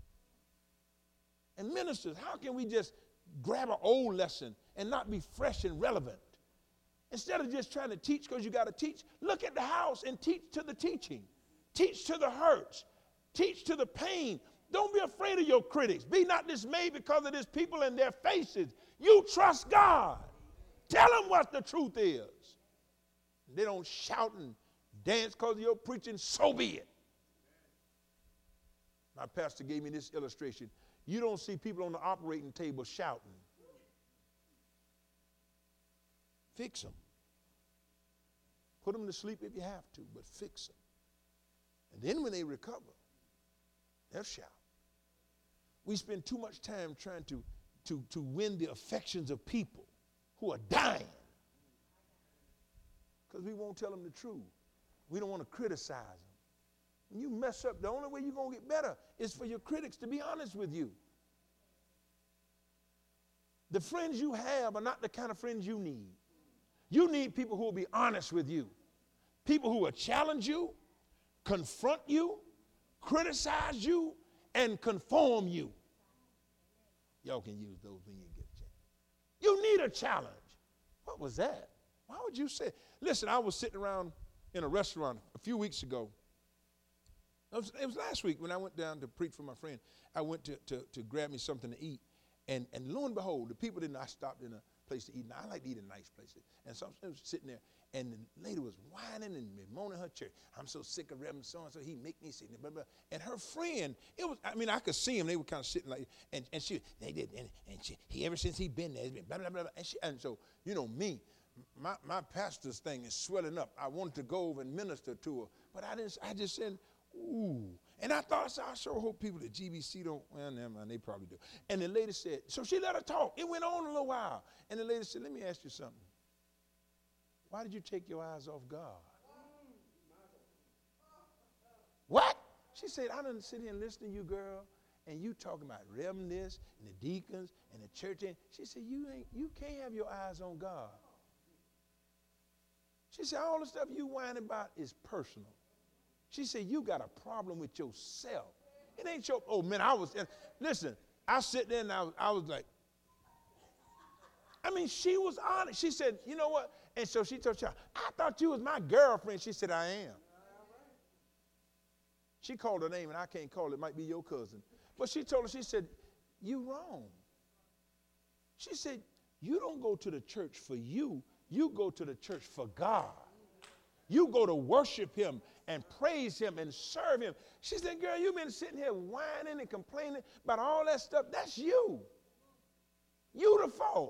And ministers, how can we just grab an old lesson and not be fresh and relevant? Instead of just trying to teach because you got to teach, look at the house and teach to the teaching. Teach to the hurts. Teach to the pain. Don't be afraid of your critics. Be not dismayed because of this people and their faces. You trust God. Tell them what the truth is. They don't shout and dance because of your preaching, so be it. My pastor gave me this illustration. You don't see people on the operating table shouting. Fix them. Put them to sleep if you have to, but fix them. And then when they recover, they'll shout. We spend too much time trying to, to, to win the affections of people who are dying because we won't tell them the truth. We don't want to criticize them. When you mess up, the only way you're going to get better is for your critics to be honest with you. The friends you have are not the kind of friends you need. You need people who will be honest with you. People who will challenge you, confront you, criticize you, and conform you. Y'all can use those when you get a chance. You need a challenge. What was that? Why would you say? Listen, I was sitting around in a restaurant a few weeks ago. It was, it was last week when I went down to preach for my friend. I went to, to, to grab me something to eat. And, and lo and behold, the people didn't, I stopped in a place to eat. Now, I like to eat in nice places. And so I was sitting there, and the lady was whining and bemoaning her church. I'm so sick of Reverend so-and-so. He make me sick. Blah, blah. And her friend, it was, I mean, I could see them. They were kind of sitting like, and, and she, they did, and, and she, he, ever since he been there, it's been blah, blah, blah, blah. And, she, and so, you know, me, my, my pastor's thing is swelling up. I wanted to go over and minister to her, but I didn't, I just said, ooh. And I thought, I sure hope people at G B C don't, well, never mind, they probably do. And the lady said, so she let her talk. It went on a little while. And the lady said, let me ask you something. Why did you take your eyes off God? What? She said, I done sit here and listen to you, girl, and you talking about Reverend this and the deacons and the church. And she said, you ain't, you can't have your eyes on God. She said, all the stuff you whining about is personal. She said, you got a problem with yourself. It ain't your, oh man, I was, listen, I sit there and I was, I was like, I mean, she was honest. She said, you know what? And so she told her, I thought you was my girlfriend. She said, I am. She called her name, and I can't call it. It might be your cousin. But she told her, she said, you wrong. She said, you don't go to the church for you. You go to the church for God. You go to worship him and praise him and serve him. She said, girl, you've been sitting here whining and complaining about all that stuff. That's you. You the fault.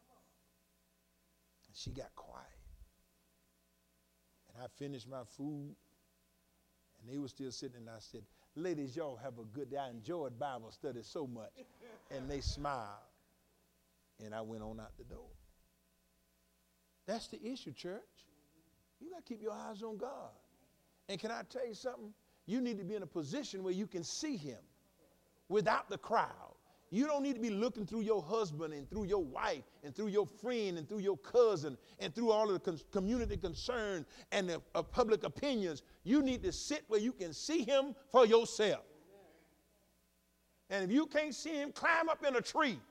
And she got quiet. And I finished my food, and they were still sitting, and I said, ladies, y'all have a good day. I enjoyed Bible study so much. And they smiled. And I went on out the door. That's the issue, church. You got to keep your eyes on God. And can I tell you something? You need to be in a position where you can see him without the crowd. You don't need to be looking through your husband and through your wife and through your friend and through your cousin and through all of the con- community concern and the uh, public opinions. You need to sit where you can see him for yourself. And if you can't see him, climb up in a tree.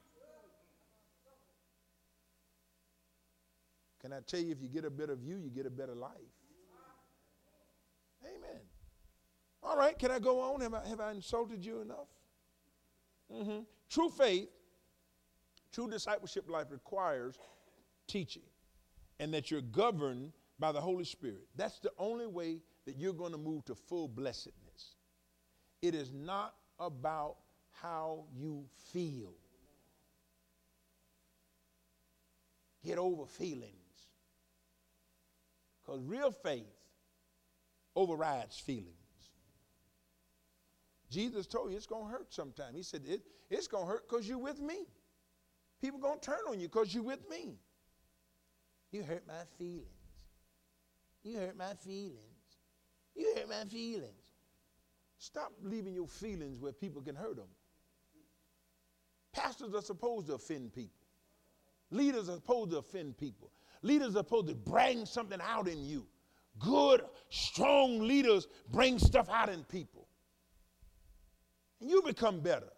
Can I tell you, if you get a better view, you get a better life. Amen. All right, can I go on? Have I, have I insulted you enough? Mm-hmm. True faith, true discipleship life requires teaching and that you're governed by the Holy Spirit. That's the only way that you're going to move to full blessedness. It is not about how you feel. Get over feelings. Because real faith overrides feelings. Jesus told you it's going to hurt sometime. He said, it, it's going to hurt because you're with me. People going to turn on you because you're with me. You hurt my feelings. You hurt my feelings. You hurt my feelings. Stop leaving your feelings where people can hurt them. Pastors are supposed to offend people. Leaders are supposed to offend people. Leaders are supposed to bring something out in you. Good, strong leaders bring stuff out in people. And you become better.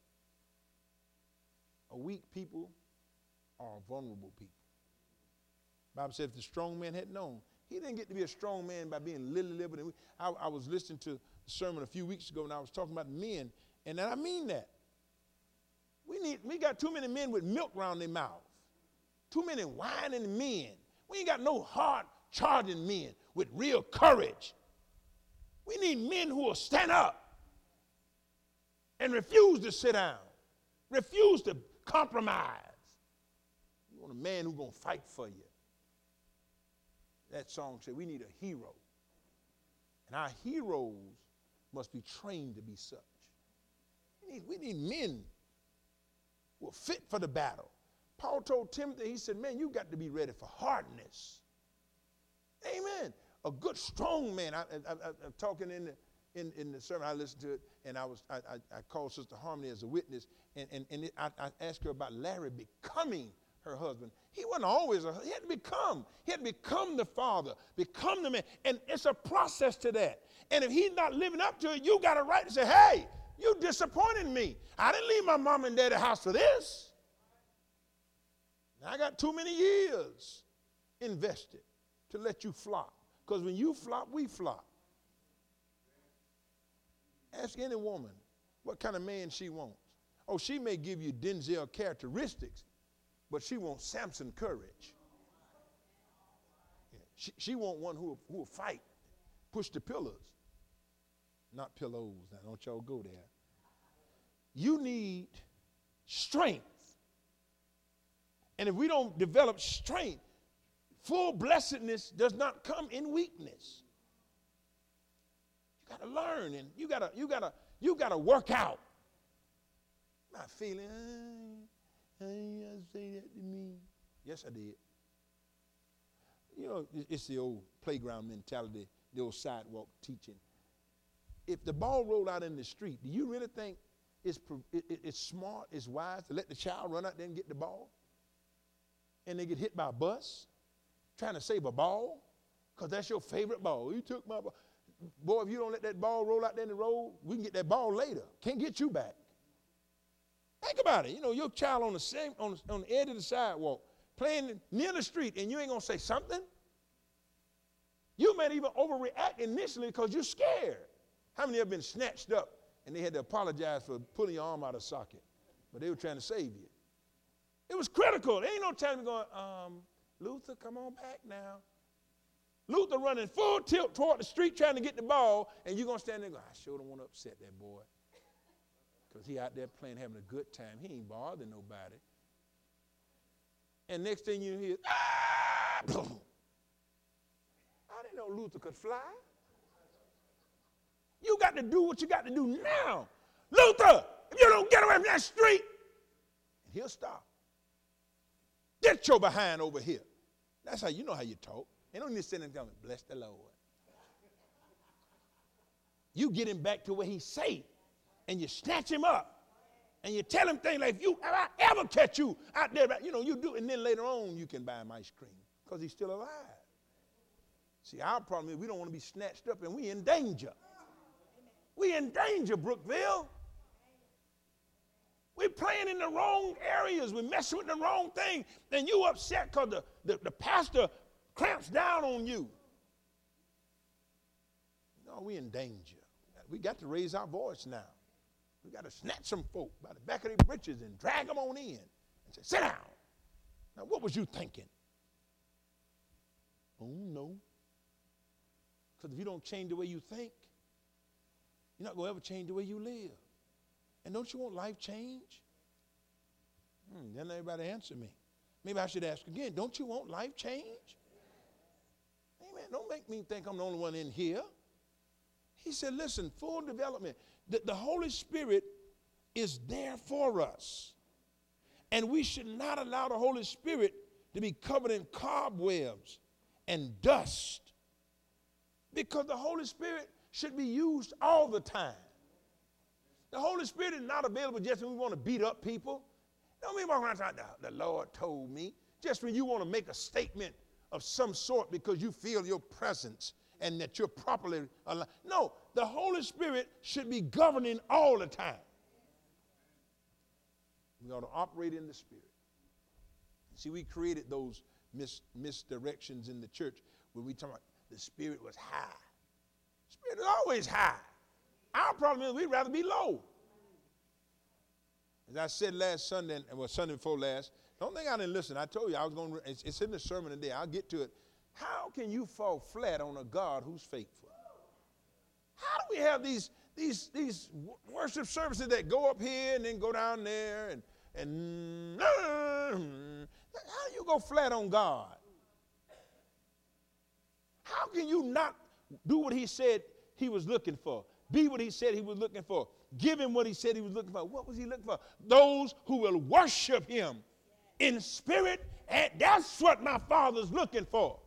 A weak people are vulnerable people. The Bible said if the strong man had known, he didn't get to be a strong man by being lily-livered. And I, I was listening to a sermon a few weeks ago, and I was talking about men, and I mean that. We need, we got too many men with milk around their mouth. Too many whining men. We ain't got no hard-charging men with real courage. We need men who will stand up and refuse to sit down, refuse to compromise. You want a man who's going to fight for you. That song said we need a hero. And our heroes must be trained to be such. We need, we need men who are fit for the battle. Paul told Timothy, he said, man, you got to be ready for hardness. Amen. A good, strong man. I, I, I, I'm talking in the, in, in the sermon, I listened to it, and I was I, I, I called Sister Harmony as a witness, and, and, and it, I, I asked her about Larry becoming her husband. He wasn't always a he had to become. He had to become the father, become the man. And it's a process to that. And if he's not living up to it, you got a right to say, hey, you disappointed me. I didn't leave my mom and dad's house for this. I got too many years invested to let you flop. Because when you flop, we flop. Ask any woman what kind of man she wants. Oh, she may give you Denzel characteristics, but she wants Samson courage. Yeah, she, she wants one who, who will fight, push the pillars. Not pillows. Now, don't y'all go there. You need strength. And if we don't develop strength, full blessedness does not come in weakness. You got to learn, and you got to you got to you got to work out. Not feeling, I ain't got to say that to me. Yes, I did. You know, it's the old playground mentality, the old sidewalk teaching. If the ball rolled out in the street, do you really think it's, it, it's smart, it's wise to let the child run out there and get the ball? And they get hit by a bus trying to save a ball because that's your favorite ball. You took my ball. Boy, if you don't let that ball roll out there in the road, we can get that ball later. Can't get you back. Think about it. You know, your child on the same on the, on the edge of the sidewalk playing near the street, and you ain't going to say something? You may even overreact initially because you're scared. How many have been snatched up and they had to apologize for pulling your arm out of socket, but they were trying to save you? It was critical. There ain't no time to go, um, Luther, come on back now. Luther running full tilt toward the street trying to get the ball, and you're going to stand there and go, I sure don't want to upset that boy. Because he out there playing, having a good time. He ain't bothering nobody. And next thing you hear, ah! Boom. I didn't know Luther could fly. You got to do what you got to do now. Luther, if you don't get away from that street, and he'll stop. Get your behind over here. That's how you know how you talk. They don't need to sit and tell me, bless the Lord. You get him back to where he's safe, and you snatch him up, and you tell him things like, if you if I ever catch you out there, you know, you do, and then later on you can buy him ice cream because he's still alive. See, our problem is we don't want to be snatched up, and we in danger. We in danger, Brookville. We're playing in the wrong areas. We're messing with the wrong thing. Then you upset because the, the, the pastor clamps down on you. No, we're in danger. We got to raise our voice now. We got to snatch some folk by the back of their britches and drag them on in and say, sit down. Now, what was you thinking? Oh, no. Because if you don't change the way you think, you're not going to ever change the way you live. And don't you want life change? Hmm, didn't everybody answer me. Maybe I should ask again, don't you want life change? Amen. Don't make me think I'm the only one in here. He said, listen, full development. The, the Holy Spirit is there for us. And we should not allow the Holy Spirit to be covered in cobwebs and dust, because the Holy Spirit should be used all the time. The Holy Spirit is not available just when we want to beat up people. Don't be walking around saying, the Lord told me. Just when you want to make a statement of some sort because you feel your presence and that you're properly alive. No, the Holy Spirit should be governing all the time. We ought to operate in the Spirit. See, we created those mis- misdirections in the church when we talk about the Spirit was high. The Spirit is always high. Our problem is we'd rather be low. As I said last Sunday, well, Sunday before last, don't think I didn't listen. I told you I was going to, it's, it's in the sermon today. I'll get to it. How can you fall flat on a God who's faithful? How do we have these, these, these worship services that go up here and then go down there and, and how do you go flat on God? How can you not do what he said he was looking for? Be what he said he was looking for. Give him what he said he was looking for. What was he looking for? Those who will worship him in spirit, and that's what my Father's looking for.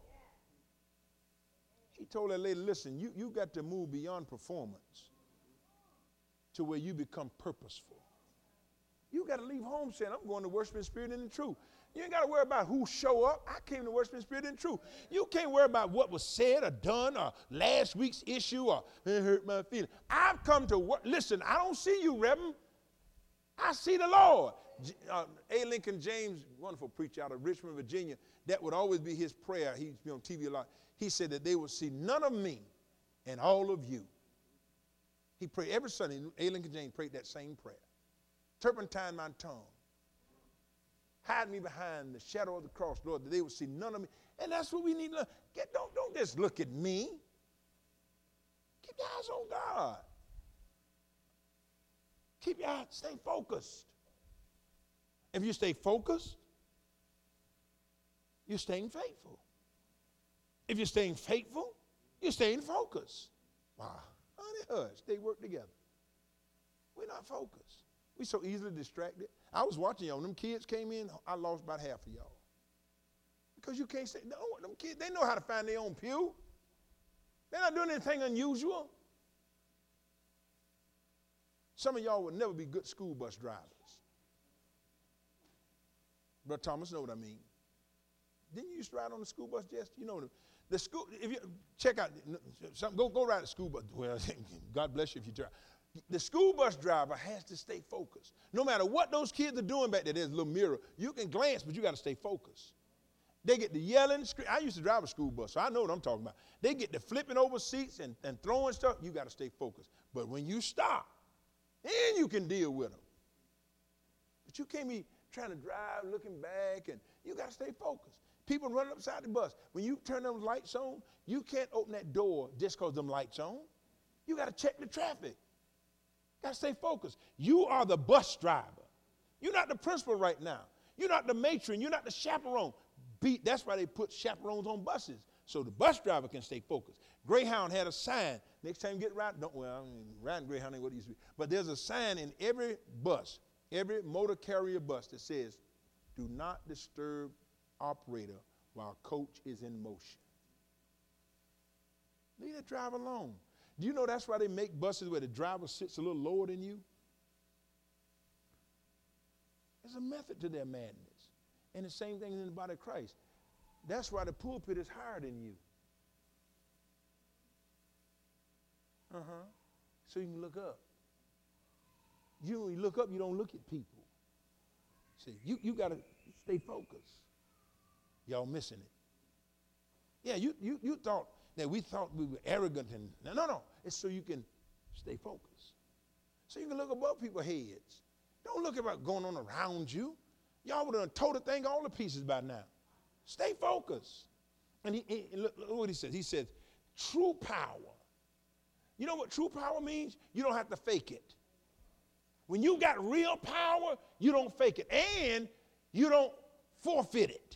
He told that lady, listen, you, you got to move beyond performance to where you become purposeful. You got to leave home saying, I'm going to worship in spirit and in truth. You ain't got to worry about who show up. I came to worship in spirit and truth. You can't worry about what was said or done or last week's issue or it hurt my feelings. I've come to work. Listen, I don't see you, Reverend. I see the Lord. Uh, A. Lincoln James, wonderful preacher out of Richmond, Virginia, that would always be his prayer. He's been on T V a lot. He said that they would see none of me and all of you. He prayed every Sunday. A. Lincoln James prayed that same prayer. Turpentine my tongue. Hide me behind the shadow of the cross, Lord, that they would see none of me. And that's what we need to get. Don't, don't just look at me. Keep your eyes on God. Keep your eyes, stay focused. If you stay focused, you're staying faithful. If you're staying faithful, you're staying focused. Wow. Honey, hush, they work together. We're not focused. We're so easily distracted. I was watching y'all. When them kids came in, I lost about half of y'all. Because you can't say, no, them kids, they know how to find their own pew. They're not doing anything unusual. Some of y'all would never be good school bus drivers. Brother Thomas know what I mean. Didn't you used to ride on the school bus, Jess? You know the, the school, if you check out, some, go, go ride a school bus. Well, God bless you if you drive. The school bus driver has to stay focused. No matter what those kids are doing back there, there's a little mirror. You can glance, but you got to stay focused. They get to yelling, screaming. I used to drive a school bus, so I know what I'm talking about. They get to flipping over seats and, and throwing stuff. You got to stay focused. But when you stop, then you can deal with them. But you can't be trying to drive, looking back, and you got to stay focused. People running upside the bus. When you turn those lights on, you can't open that door just because them lights on. You got to check the traffic. Got to stay focused. You are the bus driver. You're not the principal right now. You're not the matron. You're not the chaperone. Be, that's why they put chaperones on buses, so the bus driver can stay focused. Greyhound had a sign. Next time you get riding, don't, well, I mean, riding Greyhound ain't what it used to be. But there's a sign in every bus, every motor carrier bus that says, do not disturb operator while coach is in motion. Leave that driver alone. Do you know that's why they make buses where the driver sits a little lower than you? There's a method to their madness. And the same thing in the body of Christ. That's why the pulpit is higher than you. Uh-huh. So you can look up. You, when you look up, you don't look at people. See, you, you got to stay focused. Y'all missing it. Yeah, you, you, you thought that we thought we were arrogant. and No, no, no. It's so you can stay focused. So you can look above people's heads. Don't look at what's going on around you. Y'all would have told the thing all the pieces by now. Stay focused. And he, he look, look what he says. He says, true power. You know what true power means? You don't have to fake it. When you got real power, you don't fake it. And you don't forfeit it.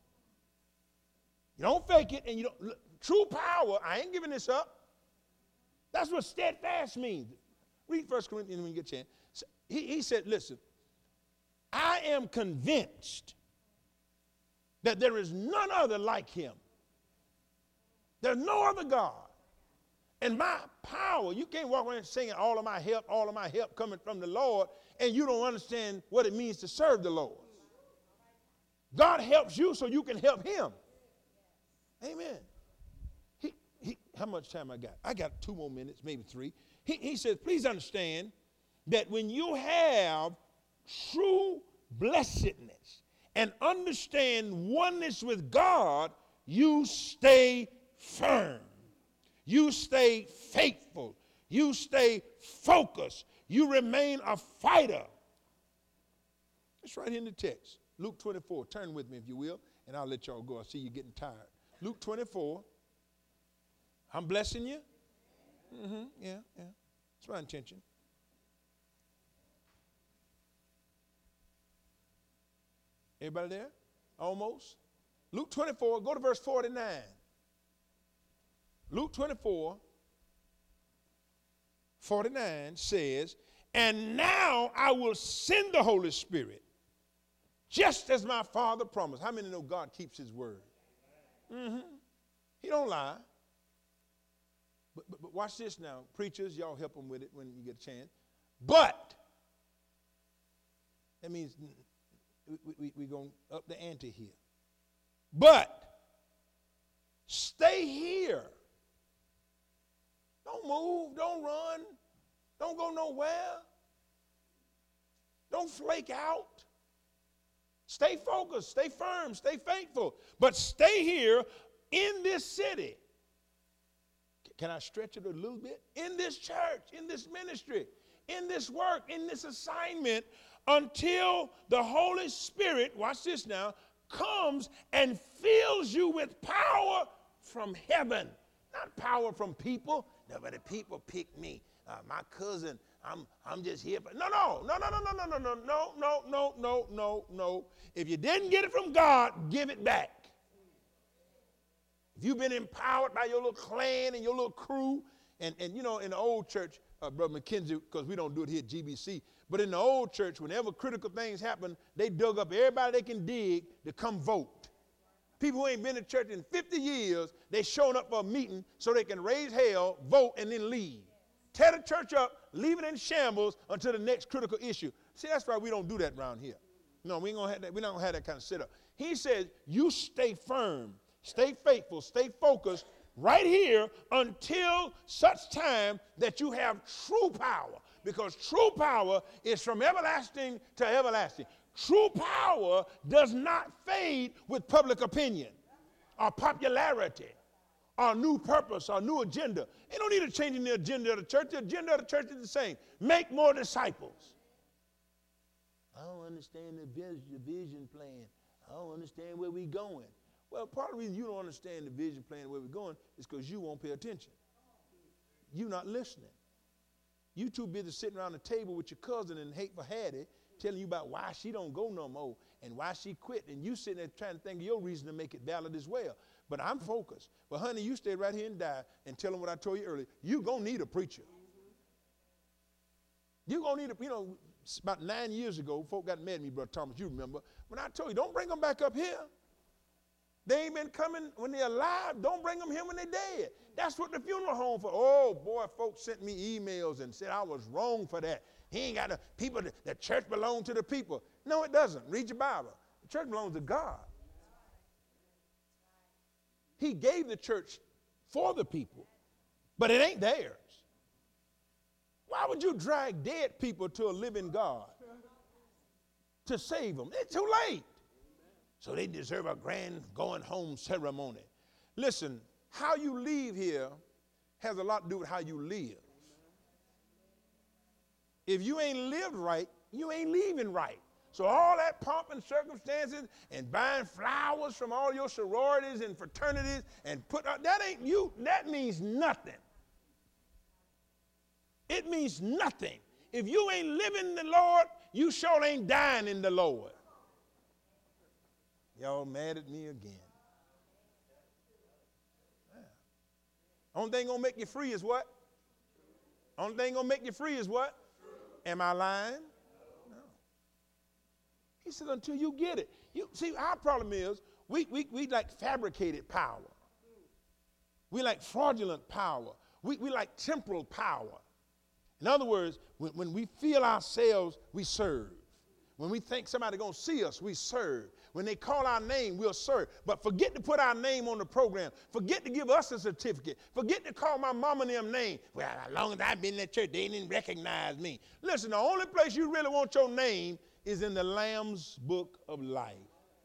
You don't fake it and you don't. Look, true power, I ain't giving this up. That's what steadfast means. Read First Corinthians when you get a chance. He, he said, listen, I am convinced that there is none other like him. There's no other God. And my power, you can't walk around singing all of my help, all of my help coming from the Lord, and you don't understand what it means to serve the Lord. God helps you so you can help him. Amen. He, he, how much time I got? I got two more minutes, maybe three. He, he says, please understand that when you have true blessedness and understand oneness with God, you stay firm. You stay faithful. You stay focused. You remain a fighter. It's right here in the text. Luke twenty-four. Turn with me if you will, and I'll let y'all go. I see you getting tired. Luke twenty-four. I'm blessing you. Mm-hmm. Yeah, yeah. That's my intention. Everybody there? Almost. Luke twenty-four. Go to verse forty-nine. Luke twenty-four, forty-nine says, and now I will send the Holy Spirit, just as my Father promised. How many know God keeps his word? Mm-hmm. He don't lie. But, but, but watch this now. Preachers, y'all help them with it when you get a chance. But, that means we're we, we going up the ante here. But, stay here. Don't move, don't run, don't go nowhere. Don't flake out. Stay focused, stay firm, stay faithful. But stay here in this city. Can I stretch it a little bit? In this church, in this ministry, in this work, in this assignment, until the Holy Spirit, watch this now, comes and fills you with power from heaven. Not power from people. No, but the people pick me. Uh, my cousin, I'm I'm just here. For, no, no, no, no, no, no, no, no, no, no, no, no, no, no, no. If you didn't get it from God, give it back. If you've been empowered by your little clan and your little crew, and, and you know, in the old church, uh, Brother McKenzie, because we don't do it here at G B C, but in the old church, whenever critical things happen, they dug up everybody they can dig to come vote. People who ain't been to church in fifty years, they showing up for a meeting so they can raise hell, vote, and then leave. Tear the church up, leave it in shambles until the next critical issue. See, that's why we don't do that around here. No, we ain't gonna have that. We're not gonna have that kind of setup. He says, you stay firm, stay faithful, stay focused right here until such time that you have true power. Because true power is from everlasting to everlasting. True power does not fade with public opinion or popularity or new purpose or new agenda. You don't need a change in the agenda of the church. The agenda of the church is the same. Make more disciples. I don't understand the vision plan. I don't understand where we're going. Well, part of the reason you don't understand the vision plan where we're going is because you won't pay attention. You're not listening. You too busy sitting around the table with your cousin and hate for Hattie, telling you about why she don't go no more and why she quit, and you sitting there trying to think of your reason to make it valid as well. But I'm focused. But honey, you stay right here and die and tell them what I told you earlier. You're going to need a preacher. You're going to need a, you know, about nine years ago, folk got mad at me, Brother Thomas, you remember, when I told you, don't bring them back up here. They ain't been coming when they're alive. Don't bring them here when they're dead. That's what the funeral home for. Oh, boy, folks sent me emails and said I was wrong for that. He ain't got the people, the church belongs to the people. No, it doesn't. Read your Bible. The church belongs to God. He gave the church for the people, but it ain't theirs. Why would you drag dead people to a living God to save them? It's too late. So they deserve a grand going home ceremony. Listen, how you leave here has a lot to do with how you live. If you ain't lived right, you ain't leaving right. So all that pomp and circumstances and buying flowers from all your sororities and fraternities and put out, that ain't you, that means nothing. It means nothing. If you ain't living the Lord, you sure ain't dying in the Lord. Y'all mad at me again. Yeah. Only thing gonna make you free is what? Only thing gonna make you free is what? Am I lying? No. He said, until you get it. You see, our problem is We, we, we like fabricated power. We like fraudulent power. We, we like temporal power. In other words, when, when we feel ourselves, we serve. When we think somebody going to see us, we serve. When they call our name, we'll serve. But forget to put our name on the program. Forget to give us a certificate. Forget to call my mama and them name. Well, as long as I've been in that church, they didn't recognize me. Listen, the only place you really want your name is in the Lamb's book of life.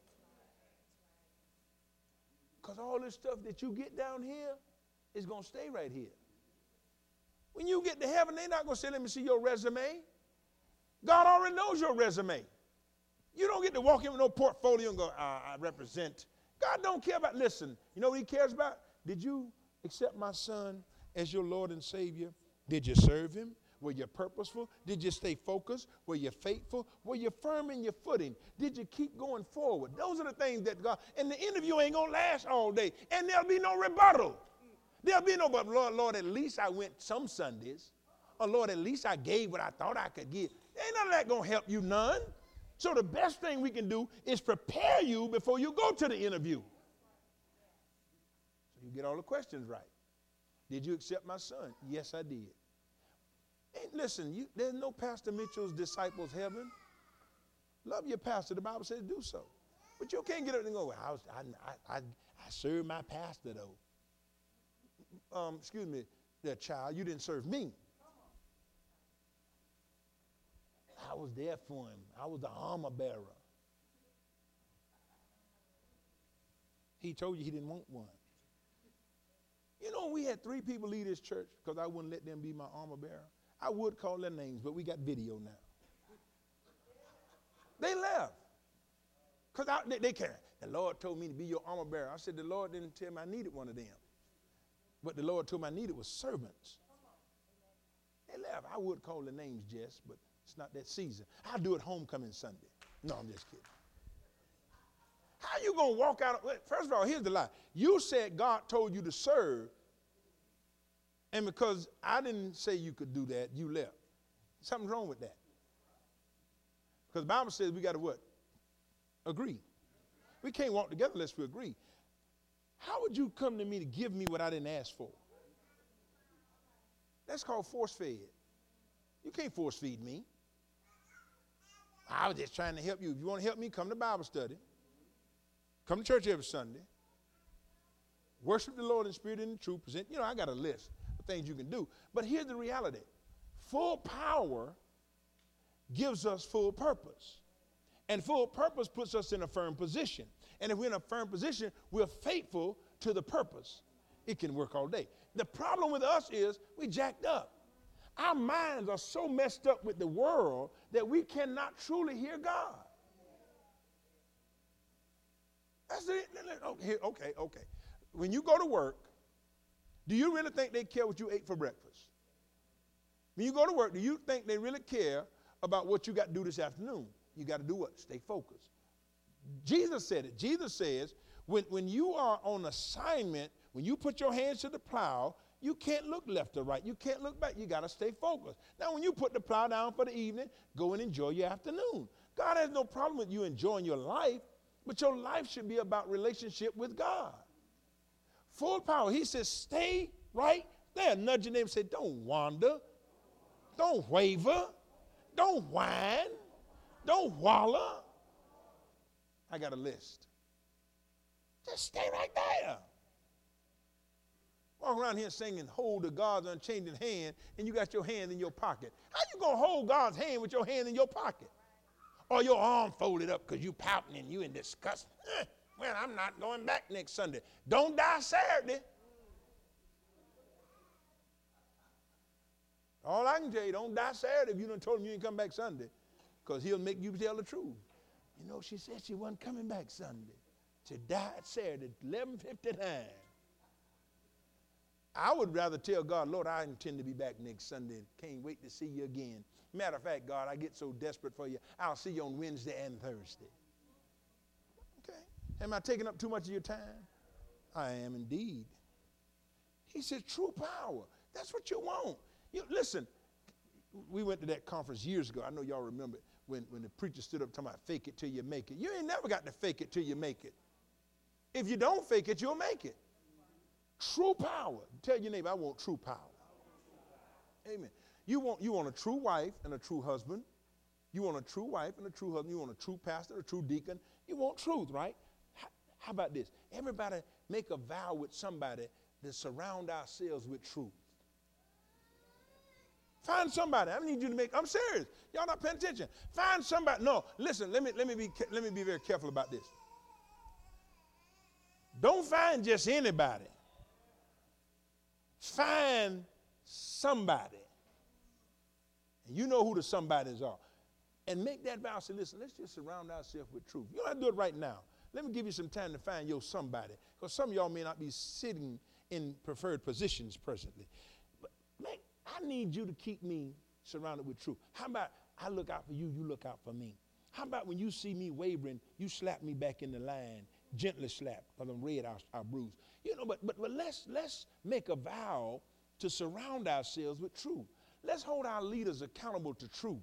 Because all this stuff that you get down here is going to stay right here. When you get to heaven, they're not going to say, let me see your resume. God already knows your resume. You don't get to walk in with no portfolio and go, uh, I represent. God don't care about, listen, you know what he cares about? Did you accept my son as your Lord and Savior? Did you serve him? Were you purposeful? Did you stay focused? Were you faithful? Were you firm in your footing? Did you keep going forward? Those are the things that God, and the interview ain't going to last all day, and there'll be no rebuttal. There'll be no, but Lord, Lord, at least I went some Sundays. Or Lord, at least I gave what I thought I could give. Ain't none of that going to help you none. So the best thing we can do is prepare you before you go to the interview. So you get all the questions right. Did you accept my son? Yes, I did. Hey, listen, you, there's no Pastor Mitchell's disciples heaven. Love your pastor. The Bible says do so. But you can't get up and go, well, I, was, I, I, I, I served my pastor, though. Um, excuse me, that child, you didn't serve me. I was there for him. I was the armor bearer. He told you he didn't want one. You know, we had three people leave this church because I wouldn't let them be my armor bearer. I would call their names, but we got video now. They left. Because they, they can't. The Lord told me to be your armor bearer. I said, the Lord didn't tell me I needed one of them. What the Lord told me I needed was servants. They left. I would call the names, Jess, but it's not that season. I'll do it homecoming Sunday. No, I'm just kidding. How you going to walk out? Of, first of all, here's the lie. You said God told you to serve, and because I didn't say you could do that, you left. Something's wrong with that. Because the Bible says we got to what? Agree. We can't walk together unless we agree. How would you come to me to give me what I didn't ask for? That's called force fed. You can't force feed me. I was just trying to help you. If you want to help me, come to Bible study. Come to church every Sunday. Worship the Lord in spirit and in truth. Present. You know, I got a list of things you can do. But here's the reality. Full power gives us full purpose. And full purpose puts us in a firm position. And if we're in a firm position, we're faithful to the purpose. It can work all day. The problem with us is we jacked up. Our minds are so messed up with the world that we cannot truly hear God. That's it. Okay, okay, okay. When you go to work, do you really think they care what you ate for breakfast? When you go to work, do you think they really care about what you got to do this afternoon? You got to do what? Stay focused. Jesus said it. Jesus says, when, when you are on assignment, when you put your hands to the plow, you can't look left or right. You can't look back. You got to stay focused. Now, when you put the plow down for the evening, go and enjoy your afternoon. God has no problem with you enjoying your life, but your life should be about relationship with God. Full power. He says, stay right there. Nudge your neighbor and say, don't wander. Don't waver. Don't whine. Don't wallow. I got a list. Just stay right there. Walk around here singing, hold the God's unchanging hand, and you got your hand in your pocket. How you going to hold God's hand with your hand in your pocket? Or your arm folded up because you pouting and you in disgust. Eh, well, I'm not going back next Sunday. Don't die Saturday. All I can tell you, don't die Saturday if you done told him you ain't come back Sunday, because he'll make you tell the truth. You know, she said she wasn't coming back Sunday. She died Saturday, eleven fifty-nine. I would rather tell God, Lord, I intend to be back next Sunday. Can't wait to see you again. Matter of fact, God, I get so desperate for you, I'll see you on Wednesday and Thursday. Okay. Am I taking up too much of your time? I am indeed. He said, true power. That's what you want. You, listen, we went to that conference years ago. I know y'all remember when, when the preacher stood up talking about fake it till you make it. You ain't never got to fake it till you make it. If you don't fake it, you'll make it. True power. Tell your neighbor, I want true power. Amen. You want, you want a true wife and a true husband. You want a true wife and a true husband. You want a true pastor, a true deacon. You want truth, right? How, how about this? Everybody make a vow with somebody to surround ourselves with truth. Find somebody. I need you to make, I'm serious. Y'all not paying attention. Find somebody. No, listen, let me, let me, be, let me be very careful about this. Don't find just anybody. Find somebody. And you know who the somebodies are. And make that vow. Say, listen, let's just surround ourselves with truth. You don't have to do it right now. Let me give you some time to find your somebody. Because some of y'all may not be sitting in preferred positions presently. But make, I need you to keep me surrounded with truth. How about I look out for you, you look out for me? How about when you see me wavering, you slap me back in the line, gently slap, because I'm red, I, I bruise. You know, but, but, but let's, let's make a vow to surround ourselves with truth. Let's hold our leaders accountable to truth.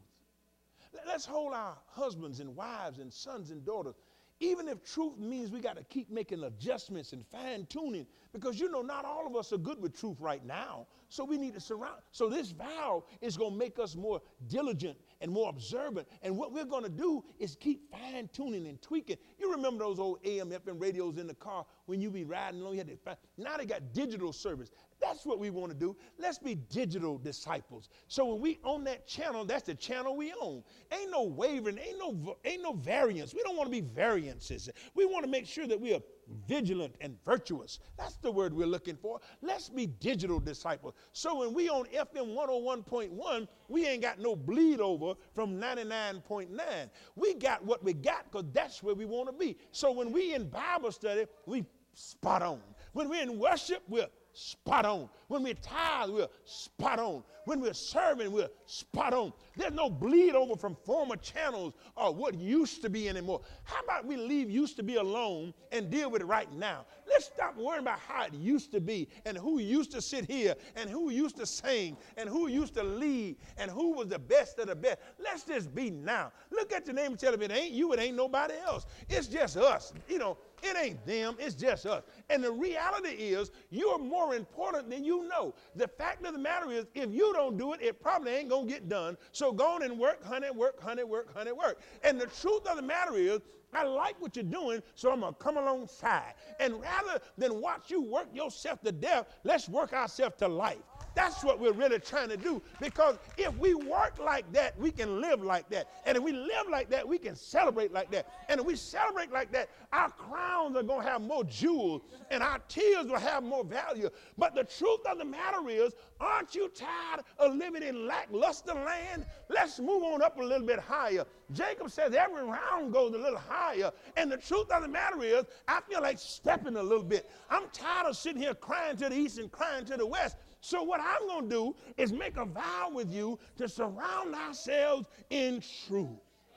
Let's hold our husbands and wives and sons and daughters, even if truth means we got to keep making adjustments and fine tuning, because you know not all of us are good with truth right now. So we need to surround. So this vow is going to make us more diligent and more observant. And what we're going to do is keep fine tuning and tweaking. You remember those old A M, F M radios in the car when you be riding along? You had to find, now they got digital service. That's what we want to do. Let's be digital disciples. So when we own that channel, that's the channel we own. Ain't no wavering, ain't no, ain't no variance. We don't want to be variances. We want to make sure that we are vigilant and virtuous. That's the word we're looking for. Let's be digital disciples. So when we on F M one oh one point one, we ain't got no bleed over from ninety-nine point nine. We got what we got because that's where we want to be. So when we in Bible study, we spot on. When we're in worship, we're spot on. When we're tired, we're spot on. When we're serving, we're spot on. There's no bleed over from former channels or what used to be anymore. How about we leave used to be alone and deal with it right now? Let's stop worrying about how it used to be and who used to sit here and who used to sing and who used to lead and who was the best of the best. Let's just be now. Look at your neighbor and tell them it ain't you, it ain't nobody else. It's just us. You know, it ain't them, it's just us. And the reality is you're more important than you know. The fact of the matter is if you don't do it, it probably ain't going to get done. So go on and work, honey, work, honey, work, honey, work. And the truth of the matter is I like what you're doing, so I'm going to come alongside. And rather than watch you work yourself to death, let's work ourselves to life. That's what we're really trying to do, because if we work like that, we can live like that. And if we live like that, we can celebrate like that. And if we celebrate like that, our crowns are going to have more jewels and our tears will have more value. But the truth of the matter is, aren't you tired of living in lackluster land? Let's move on up a little bit higher. Jacob says every round goes a little higher. And the truth of the matter is, I feel like stepping a little bit. I'm tired of sitting here crying to the east and crying to the west. So what I'm going to do is make a vow with you to surround ourselves in truth.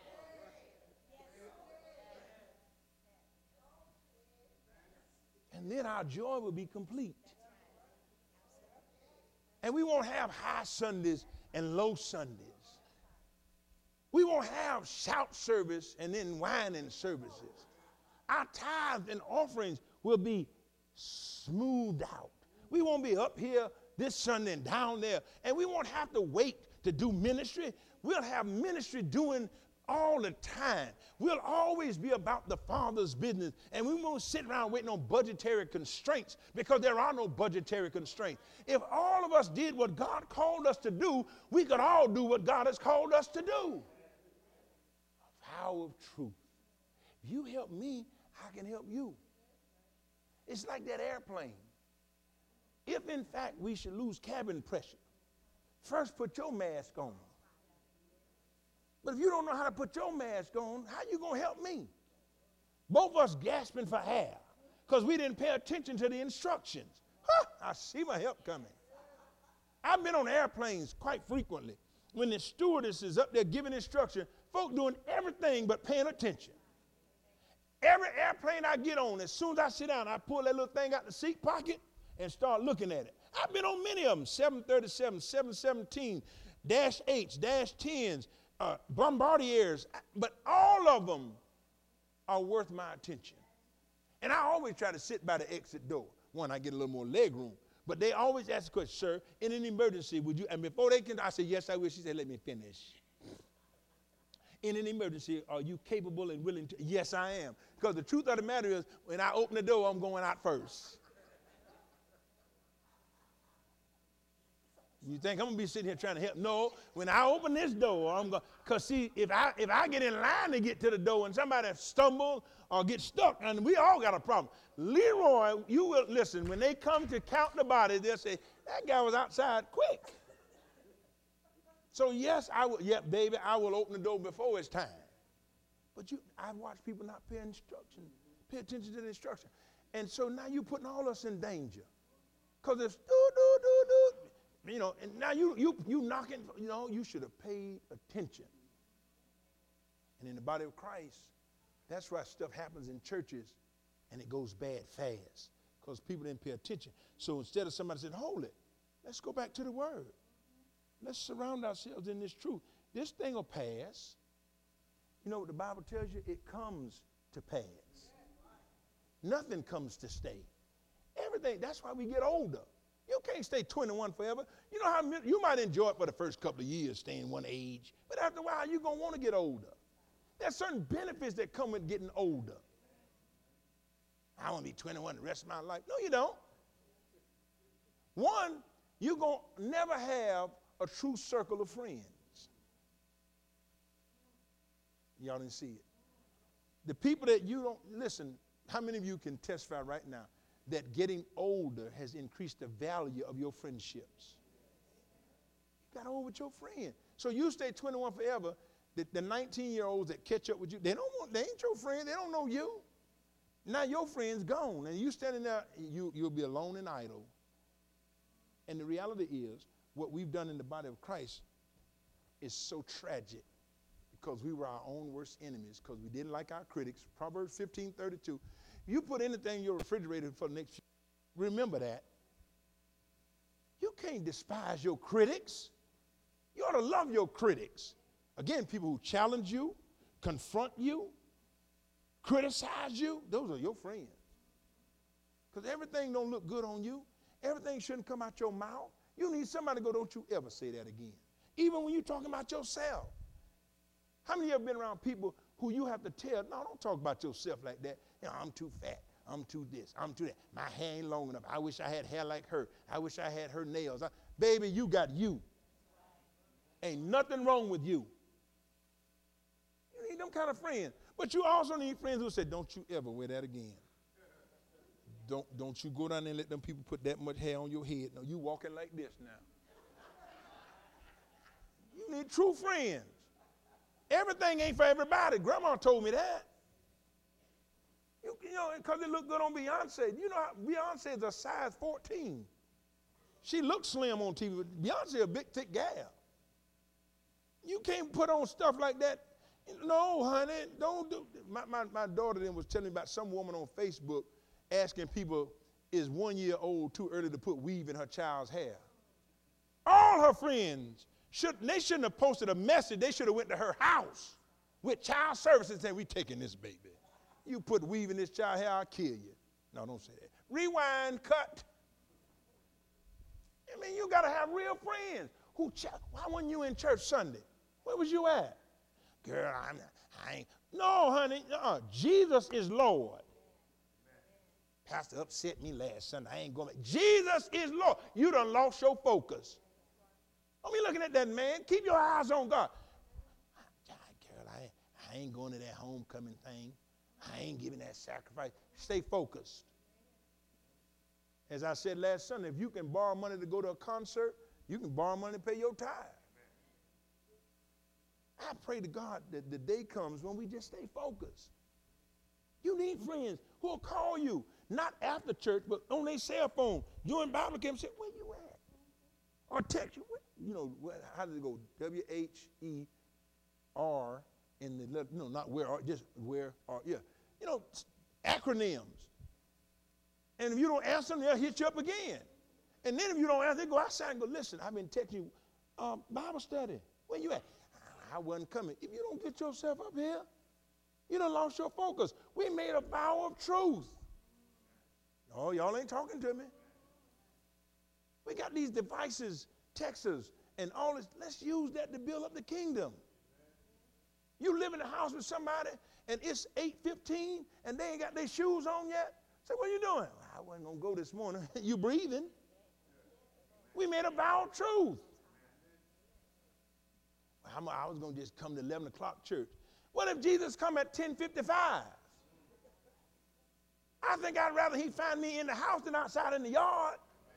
And then our joy will be complete. And we won't have high Sundays and low Sundays. We won't have shout service and then whining services. Our tithes and offerings will be smoothed out. We won't be up here this Sunday and down there. And we won't have to wait to do ministry. We'll have ministry doing all the time. We'll always be about the Father's business. And we won't sit around waiting on budgetary constraints, because there are no budgetary constraints. If all of us did what God called us to do, we could all do what God has called us to do. A vow of truth. If you help me, I can help you. It's like that airplane. If, in fact, we should lose cabin pressure, first put your mask on. But if you don't know how to put your mask on, how you going to help me? Both of us gasping for air because we didn't pay attention to the instructions. Huh, I see my help coming. I've been on airplanes quite frequently. When the stewardess is up there giving instruction, folk doing everything but paying attention. Every airplane I get on, as soon as I sit down, I pull that little thing out the seat pocket and start looking at it. I've been on many of them, seven thirty-seven, seven seventeen, dash eights, dash tens, uh, Bombardiers, but all of them are worth my attention. And I always try to sit by the exit door. One, I get a little more leg room. But they always ask the question, sir, in an emergency, would you? And before they can, I say, yes, I will. She said, let me finish. In an emergency, are you capable and willing to? Yes, I am. Because the truth of the matter is, when I open the door, I'm going out first. You think I'm going to be sitting here trying to help? No. When I open this door, I'm going, because see, if I if I get in line to get to the door and somebody stumble or get stuck, and we all got a problem. Leroy, you will, listen, when they come to count the bodies, they'll say, that guy was outside quick. So yes, I will, yeah, baby, I will open the door before it's time. But you, I watch people not pay instruction, pay attention to the instruction. And so now you're putting all us in danger. Because it's do, do, do, do. You know, and now you you you knocking, you know, you should have paid attention. And in the body of Christ, that's why stuff happens in churches and it goes bad fast. Because people didn't pay attention. So instead of somebody saying, hold it, let's go back to the word. Let's surround ourselves in this truth. This thing will pass. You know what the Bible tells you? It comes to pass. Nothing comes to stay. Everything, that's why we get older. You can't stay twenty-one forever. You know how you might enjoy it for the first couple of years, staying one age, but after a while, you're going to want to get older. There's certain benefits that come with getting older. I want to be twenty-one the rest of my life. No, you don't. One, you're going to never have a true circle of friends. Y'all didn't see it. The people that you don't, listen, how many of you can testify right now that getting older has increased the value of your friendships? You got old with your friend. So you stay twenty-one forever. The, the nineteen-year-olds that catch up with you, they don't want, they ain't your friend. They don't know you. Now your friend's gone, and you standing there, you, you'll be alone and idle. And the reality is, what we've done in the body of Christ is so tragic because we were our own worst enemies because we didn't like our critics. Proverbs fifteen thirty-two. You put anything in your refrigerator for the next few, remember that. You can't despise your critics. You ought to love your critics. Again, people who challenge you, confront you, criticize you, those are your friends. Because everything don't look good on you. Everything shouldn't come out your mouth. You need somebody to go, don't you ever say that again. Even when you're talking about yourself. How many of you have been around people who you have to tell, no, don't talk about yourself like that. You know, I'm too fat. I'm too this. I'm too that. My hair ain't long enough. I wish I had hair like her. I wish I had her nails. I, baby, you got you. Ain't nothing wrong with you. You need them kind of friends. But you also need friends who say, don't you ever wear that again. Don't, don't you go down there and let them people put that much hair on your head. No, you walking like this now. You need true friends. Everything ain't for everybody. Grandma told me that. You, you know, because it looked good on Beyonce. You know how Beyonce is a size fourteen. She looks slim on T V, but Beyonce a big, thick gal. You can't put on stuff like that. No, honey, don't do. My, my, my daughter then was telling me about some woman on Facebook asking people, is one year old too early to put weave in her child's hair? All her friends, should, they shouldn't have posted a message. They should have went to her house with child services and said, we taking this baby. You put weave in this child's hair, I'll kill you. No, don't say that. Rewind, cut. I mean, you got to have real friends. Who? Ch- Why weren't you in church Sunday? Where was you at? Girl, I'm, I ain't. No, honey, uh-uh. Jesus is Lord. Pastor upset me last Sunday. I ain't going to. Jesus is Lord. You done lost your focus. Don't be looking at that man. Keep your eyes on God. Girl, I, I ain't going to that homecoming thing. I ain't giving that sacrifice. Stay focused. As I said last Sunday, if you can borrow money to go to a concert, you can borrow money to pay your tithe. I pray to God that the day comes when we just stay focused. You need friends who will call you, not after church, but on their cell phone during Bible camp, say, where you at? Or text you. You know, how does it go? W H E R in the, no, not where, or just where, or, yeah. You know, acronyms. And if you don't answer them, they'll hit you up again. And then if you don't answer, they go outside and go, listen, I've been texting you, uh, Bible study. Where you at? I wasn't coming. If you don't get yourself up here, you done lost your focus. We made a vow of truth. Oh, y'all ain't talking to me. We got these devices, Texas, and all this. Let's use that to build up the kingdom. You live in a house with somebody, and it's eight fifteen, and they ain't got their shoes on yet. Say, what are you doing? Well, I wasn't going to go this morning. You breathing. We made a vow of truth. Well, I was going to just come to eleven o'clock church. What if Jesus come at ten fifty-five? I think I'd rather he find me in the house than outside in the yard.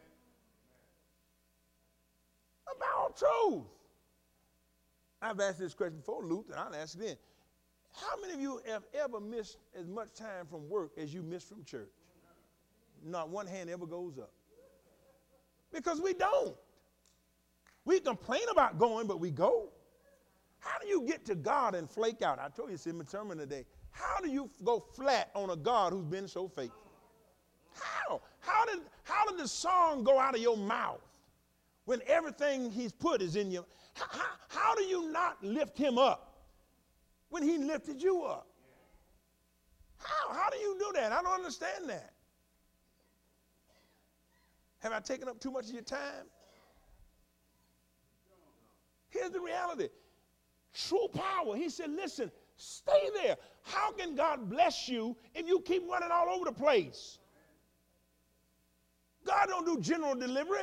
A vow of truth. I've asked this question before, Luther, and I'll ask it again. How many of you have ever missed as much time from work as you miss from church? Not one hand ever goes up. Because we don't. We complain about going, but we go. How do you get to God and flake out? I told you it's in my sermon today. How do you go flat on a God who's been so faithful? How? How did, how did the song go out of your mouth when everything he's put is in you? How, how, how do you not lift him up when he lifted you up? How? How do you do that? I don't understand that. Have I taken up too much of your time? Here's the reality. True power. He said, listen, stay there. How can God bless you if you keep running all over the place? God don't do general delivery.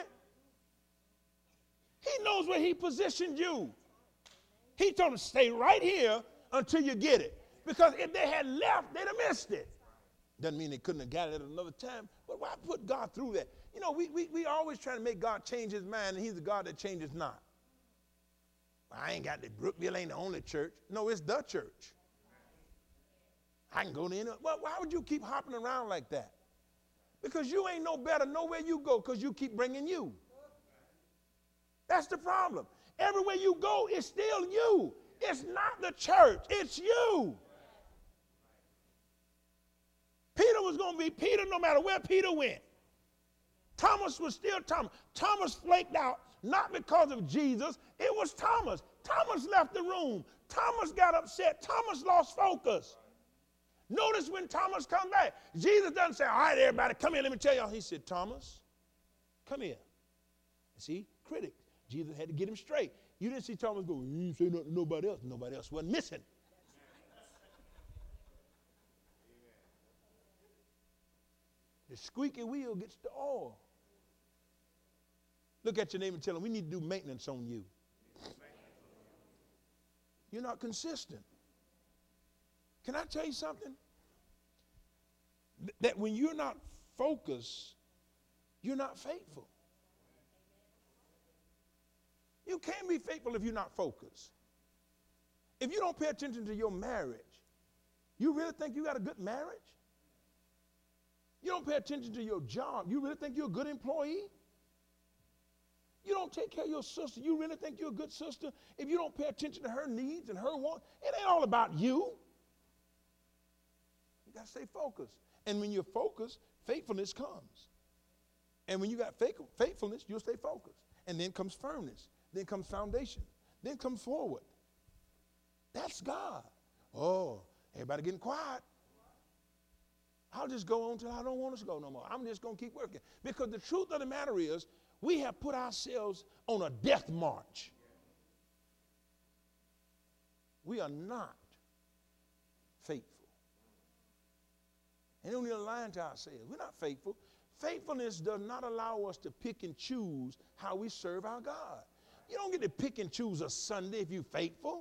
He knows where he positioned you. He told them, stay right here until you get it. Because if they had left, they'd have missed it. Doesn't mean they couldn't have got it at another time, but why put God through that? You know, we, we, we always try to make God change his mind, and he's the God that changes not. I ain't got the Brookville ain't the only church. No, it's the church. I can go to any. Well, why would you keep hopping around like that? Because you ain't no better nowhere you go because you keep bringing you. That's the problem. Everywhere you go, it's still you. It's not the church. It's you. Peter was going to be Peter no matter where Peter went. Thomas was still Thomas. Thomas flaked out, not because of Jesus. It was Thomas. Thomas left the room. Thomas got upset. Thomas lost focus. Notice when Thomas come back, Jesus doesn't say, all right, everybody, come here, let me tell y'all. He said, Thomas, come here. See, critic. Jesus had to get him straight. You didn't see Thomas go, he didn't say nothing to nobody else. Nobody else wasn't missing. The squeaky wheel gets the oil. Look at your neighbor and tell him, we need to do maintenance on you. You're not consistent. Can I tell you something? Th- that when you're not focused, you're not faithful. You can't be faithful if you're not focused. If you don't pay attention to your marriage, you really think you got a good marriage? You don't pay attention to your job, you really think you're a good employee? You don't take care of your sister, you really think you're a good sister? If you don't pay attention to her needs and her wants, it ain't all about you. You got to stay focused. And when you're focused, faithfulness comes. And when you got faithfulness, you'll stay focused. And then comes firmness. Then comes foundation. Then comes forward. That's God. Oh, everybody getting quiet. I'll just go on until I don't want to go no more. I'm just going to keep working. Because the truth of the matter is, we have put ourselves on a death march. We are not faithful. And then we're lying to ourselves. We're not faithful. Faithfulness does not allow us to pick and choose how we serve our God. You don't get to pick and choose a Sunday if you're faithful.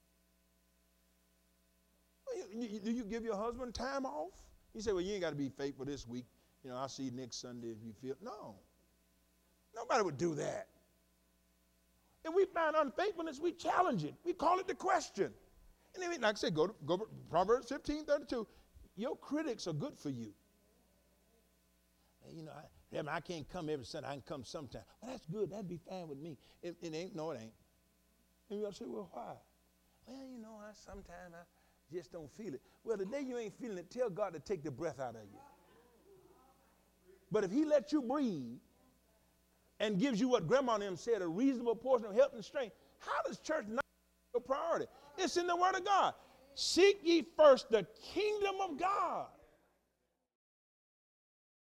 Do you, you, you give your husband time off? You say, well, you ain't got to be faithful this week. You know, I'll see you next Sunday if you feel. No. Nobody would do that. If we find unfaithfulness, we challenge it. We call it the question. And then, like I said, go to, go to Proverbs fifteen thirty-two. Your critics are good for you. You know, I, I can't come every Sunday. I can come sometime. Well, that's good. That'd be fine with me. It, it ain't. No, it ain't. And you'll say, well, why? Well, you know, I sometimes I just don't feel it. Well, the day you ain't feeling it, tell God to take the breath out of you. But if he lets you breathe and gives you what Grandma and them said, a reasonable portion of health and strength, how does church not be a priority? It's in the Word of God. Seek ye first the kingdom of God